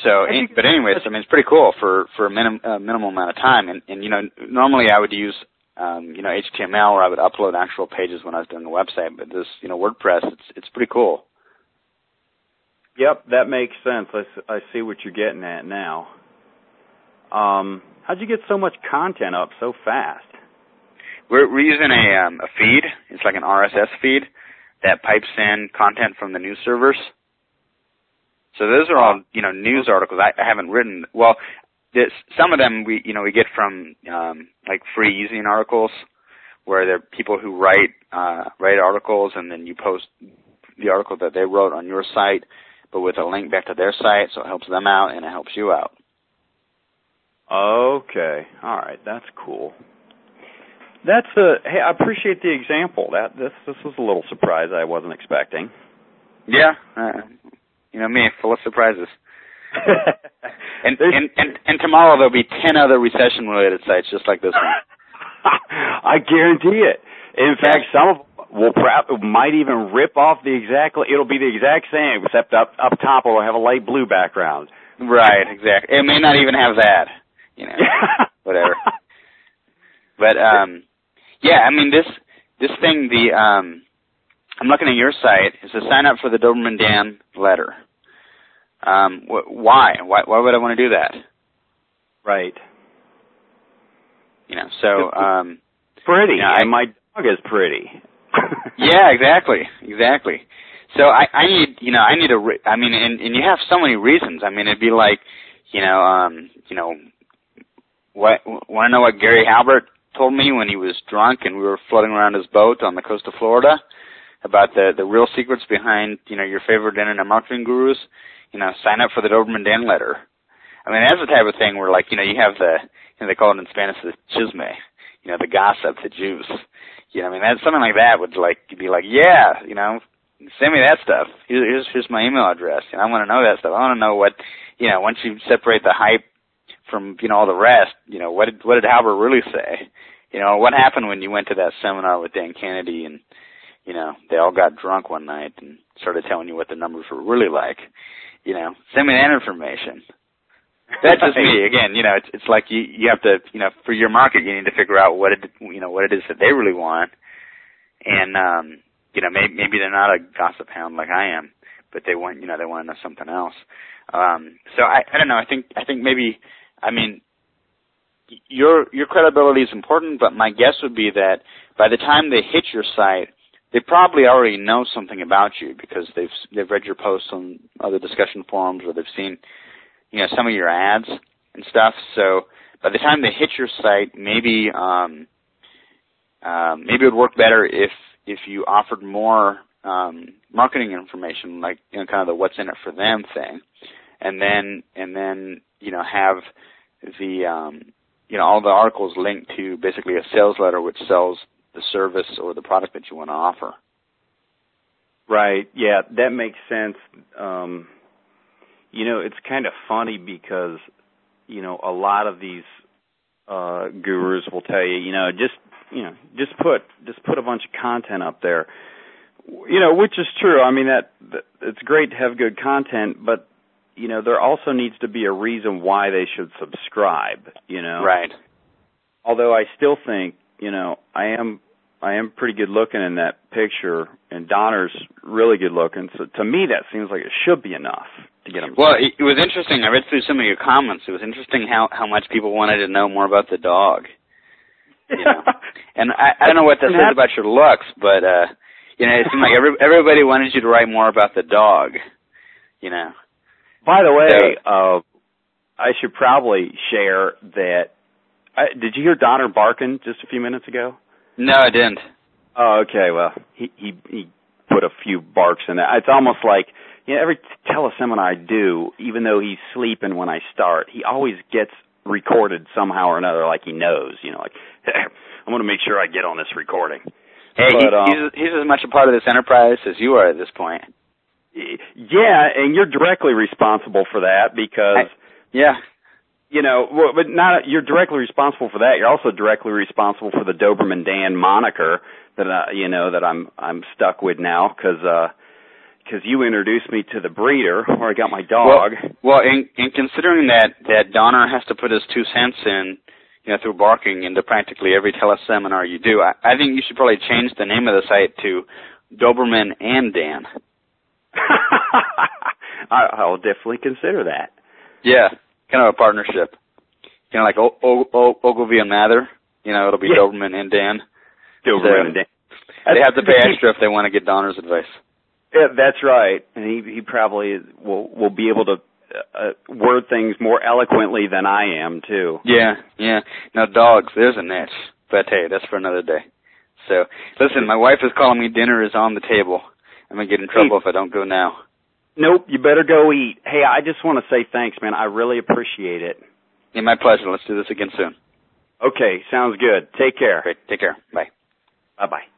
But anyways, I mean, it's pretty cool for a minimal amount of time. And normally I would use HTML where I would upload actual pages when I was doing the website. But this, WordPress, it's pretty cool. Yep, that makes sense. I see what you're getting at now. How'd you get so much content up so fast? We're using a feed. It's like an RSS feed that pipes in content from the news servers. So those are all, news articles. I haven't written. Well, some of them we get from like free zine articles, where there are people who write articles, and then you post the article that they wrote on your site, but with a link back to their site, so it helps them out and it helps you out. Okay, all right, that's cool. Hey, I appreciate the example. This was a little surprise I wasn't expecting. Yeah, me, full of surprises. and tomorrow there'll be 10 other recession-related sites just like this one. I guarantee it. In fact, some of them might even rip off it'll be the exact same, except up top it'll have a light blue background. Right, exactly. It may not even have that, whatever. But, this thing, I'm looking at your site, is to sign up for the Doberman Dan letter. Why? Why would I want to do that? Right. Pretty, and my dog is pretty. Yeah, exactly. So I need and you have so many reasons. I mean, it'd be like, want to know what Gary Halbert told me when he was drunk and we were floating around his boat on the coast of Florida about the real secrets behind, your favorite internet marketing gurus? Sign up for the Doberman Dan letter. I mean, that's the type of thing where, like, you have they call it in Spanish the chisme, the gossip, the juice. That's something like that would, like, be like, yeah, send me that stuff. Here's my email address. I want to know that stuff. I want to know what, once you separate the hype from, all the rest, what did Halbert really say? What happened when you went to that seminar with Dan Kennedy and, they all got drunk one night and started telling you what the numbers were really like. Send me that information. That's just me. Again, it's like you have to, for your market, you need to figure out what it is that they really want. And, maybe they're not a gossip hound like I am, but they want to know something else. So I don't know. I think maybe, your credibility is important, but my guess would be that by the time they hit your site, they probably already know something about you because they've read your posts on other discussion forums, or they've seen, some of your ads and stuff. So by the time they hit your site, maybe it would work better if you offered more marketing information, like kind of the what's in it for them thing, and then have the all the articles linked to basically a sales letter which sells the service or the product that you want to offer. Right. Yeah, that makes sense. It's kind of funny because, a lot of these gurus will tell you, just put a bunch of content up there. Which is true. I mean, that it's great to have good content, but there also needs to be a reason why they should subscribe, Right. Although I still think, I am pretty good looking in that picture, and Donner's really good looking. So to me, that seems like it should be enough to get him. Well, it was interesting. I read through some of your comments. It was interesting how much people wanted to know more about the dog. And I don't know what that says about your looks, but it seemed like everybody wanted you to write more about the dog. By the way, I should probably share that. Did you hear Donner barking just a few minutes ago? No, I didn't. Oh, okay. Well, he put a few barks in there. It's almost like every teleseminar I do, even though he's sleeping when I start, he always gets recorded somehow or another, like he knows. Like I'm going to make sure I get on this recording. Hey, he's as much a part of this enterprise as you are at this point. Yeah, and you're directly responsible for that because but not you're directly responsible for that. You're also directly responsible for the Doberman Dan moniker that I'm stuck with now because you introduced me to the breeder where I got my dog. Well, in considering that Donner has to put his 2 cents in, through barking into practically every teleseminar you do. I think you should probably change the name of the site to Doberman and Dan. I'll definitely consider that. Yeah, kind of a partnership. Like Ogilvy and Mather. It'll be Doberman and Dan. Doberman and Dan. They have to pay extra if they want to get Donner's advice. Yeah, that's right. And he probably will be able to word things more eloquently than I am, too. Yeah. Now, dogs, there's a niche. But, hey, that's for another day. So, listen, my wife is calling me. Dinner is on the table. I'm going to get in trouble if I don't go now. Nope, you better go eat. Hey, I just want to say thanks, man. I really appreciate it. Yeah, my pleasure. Let's do this again soon. Okay, sounds good. Take care. Great. Take care. Bye. Bye-bye.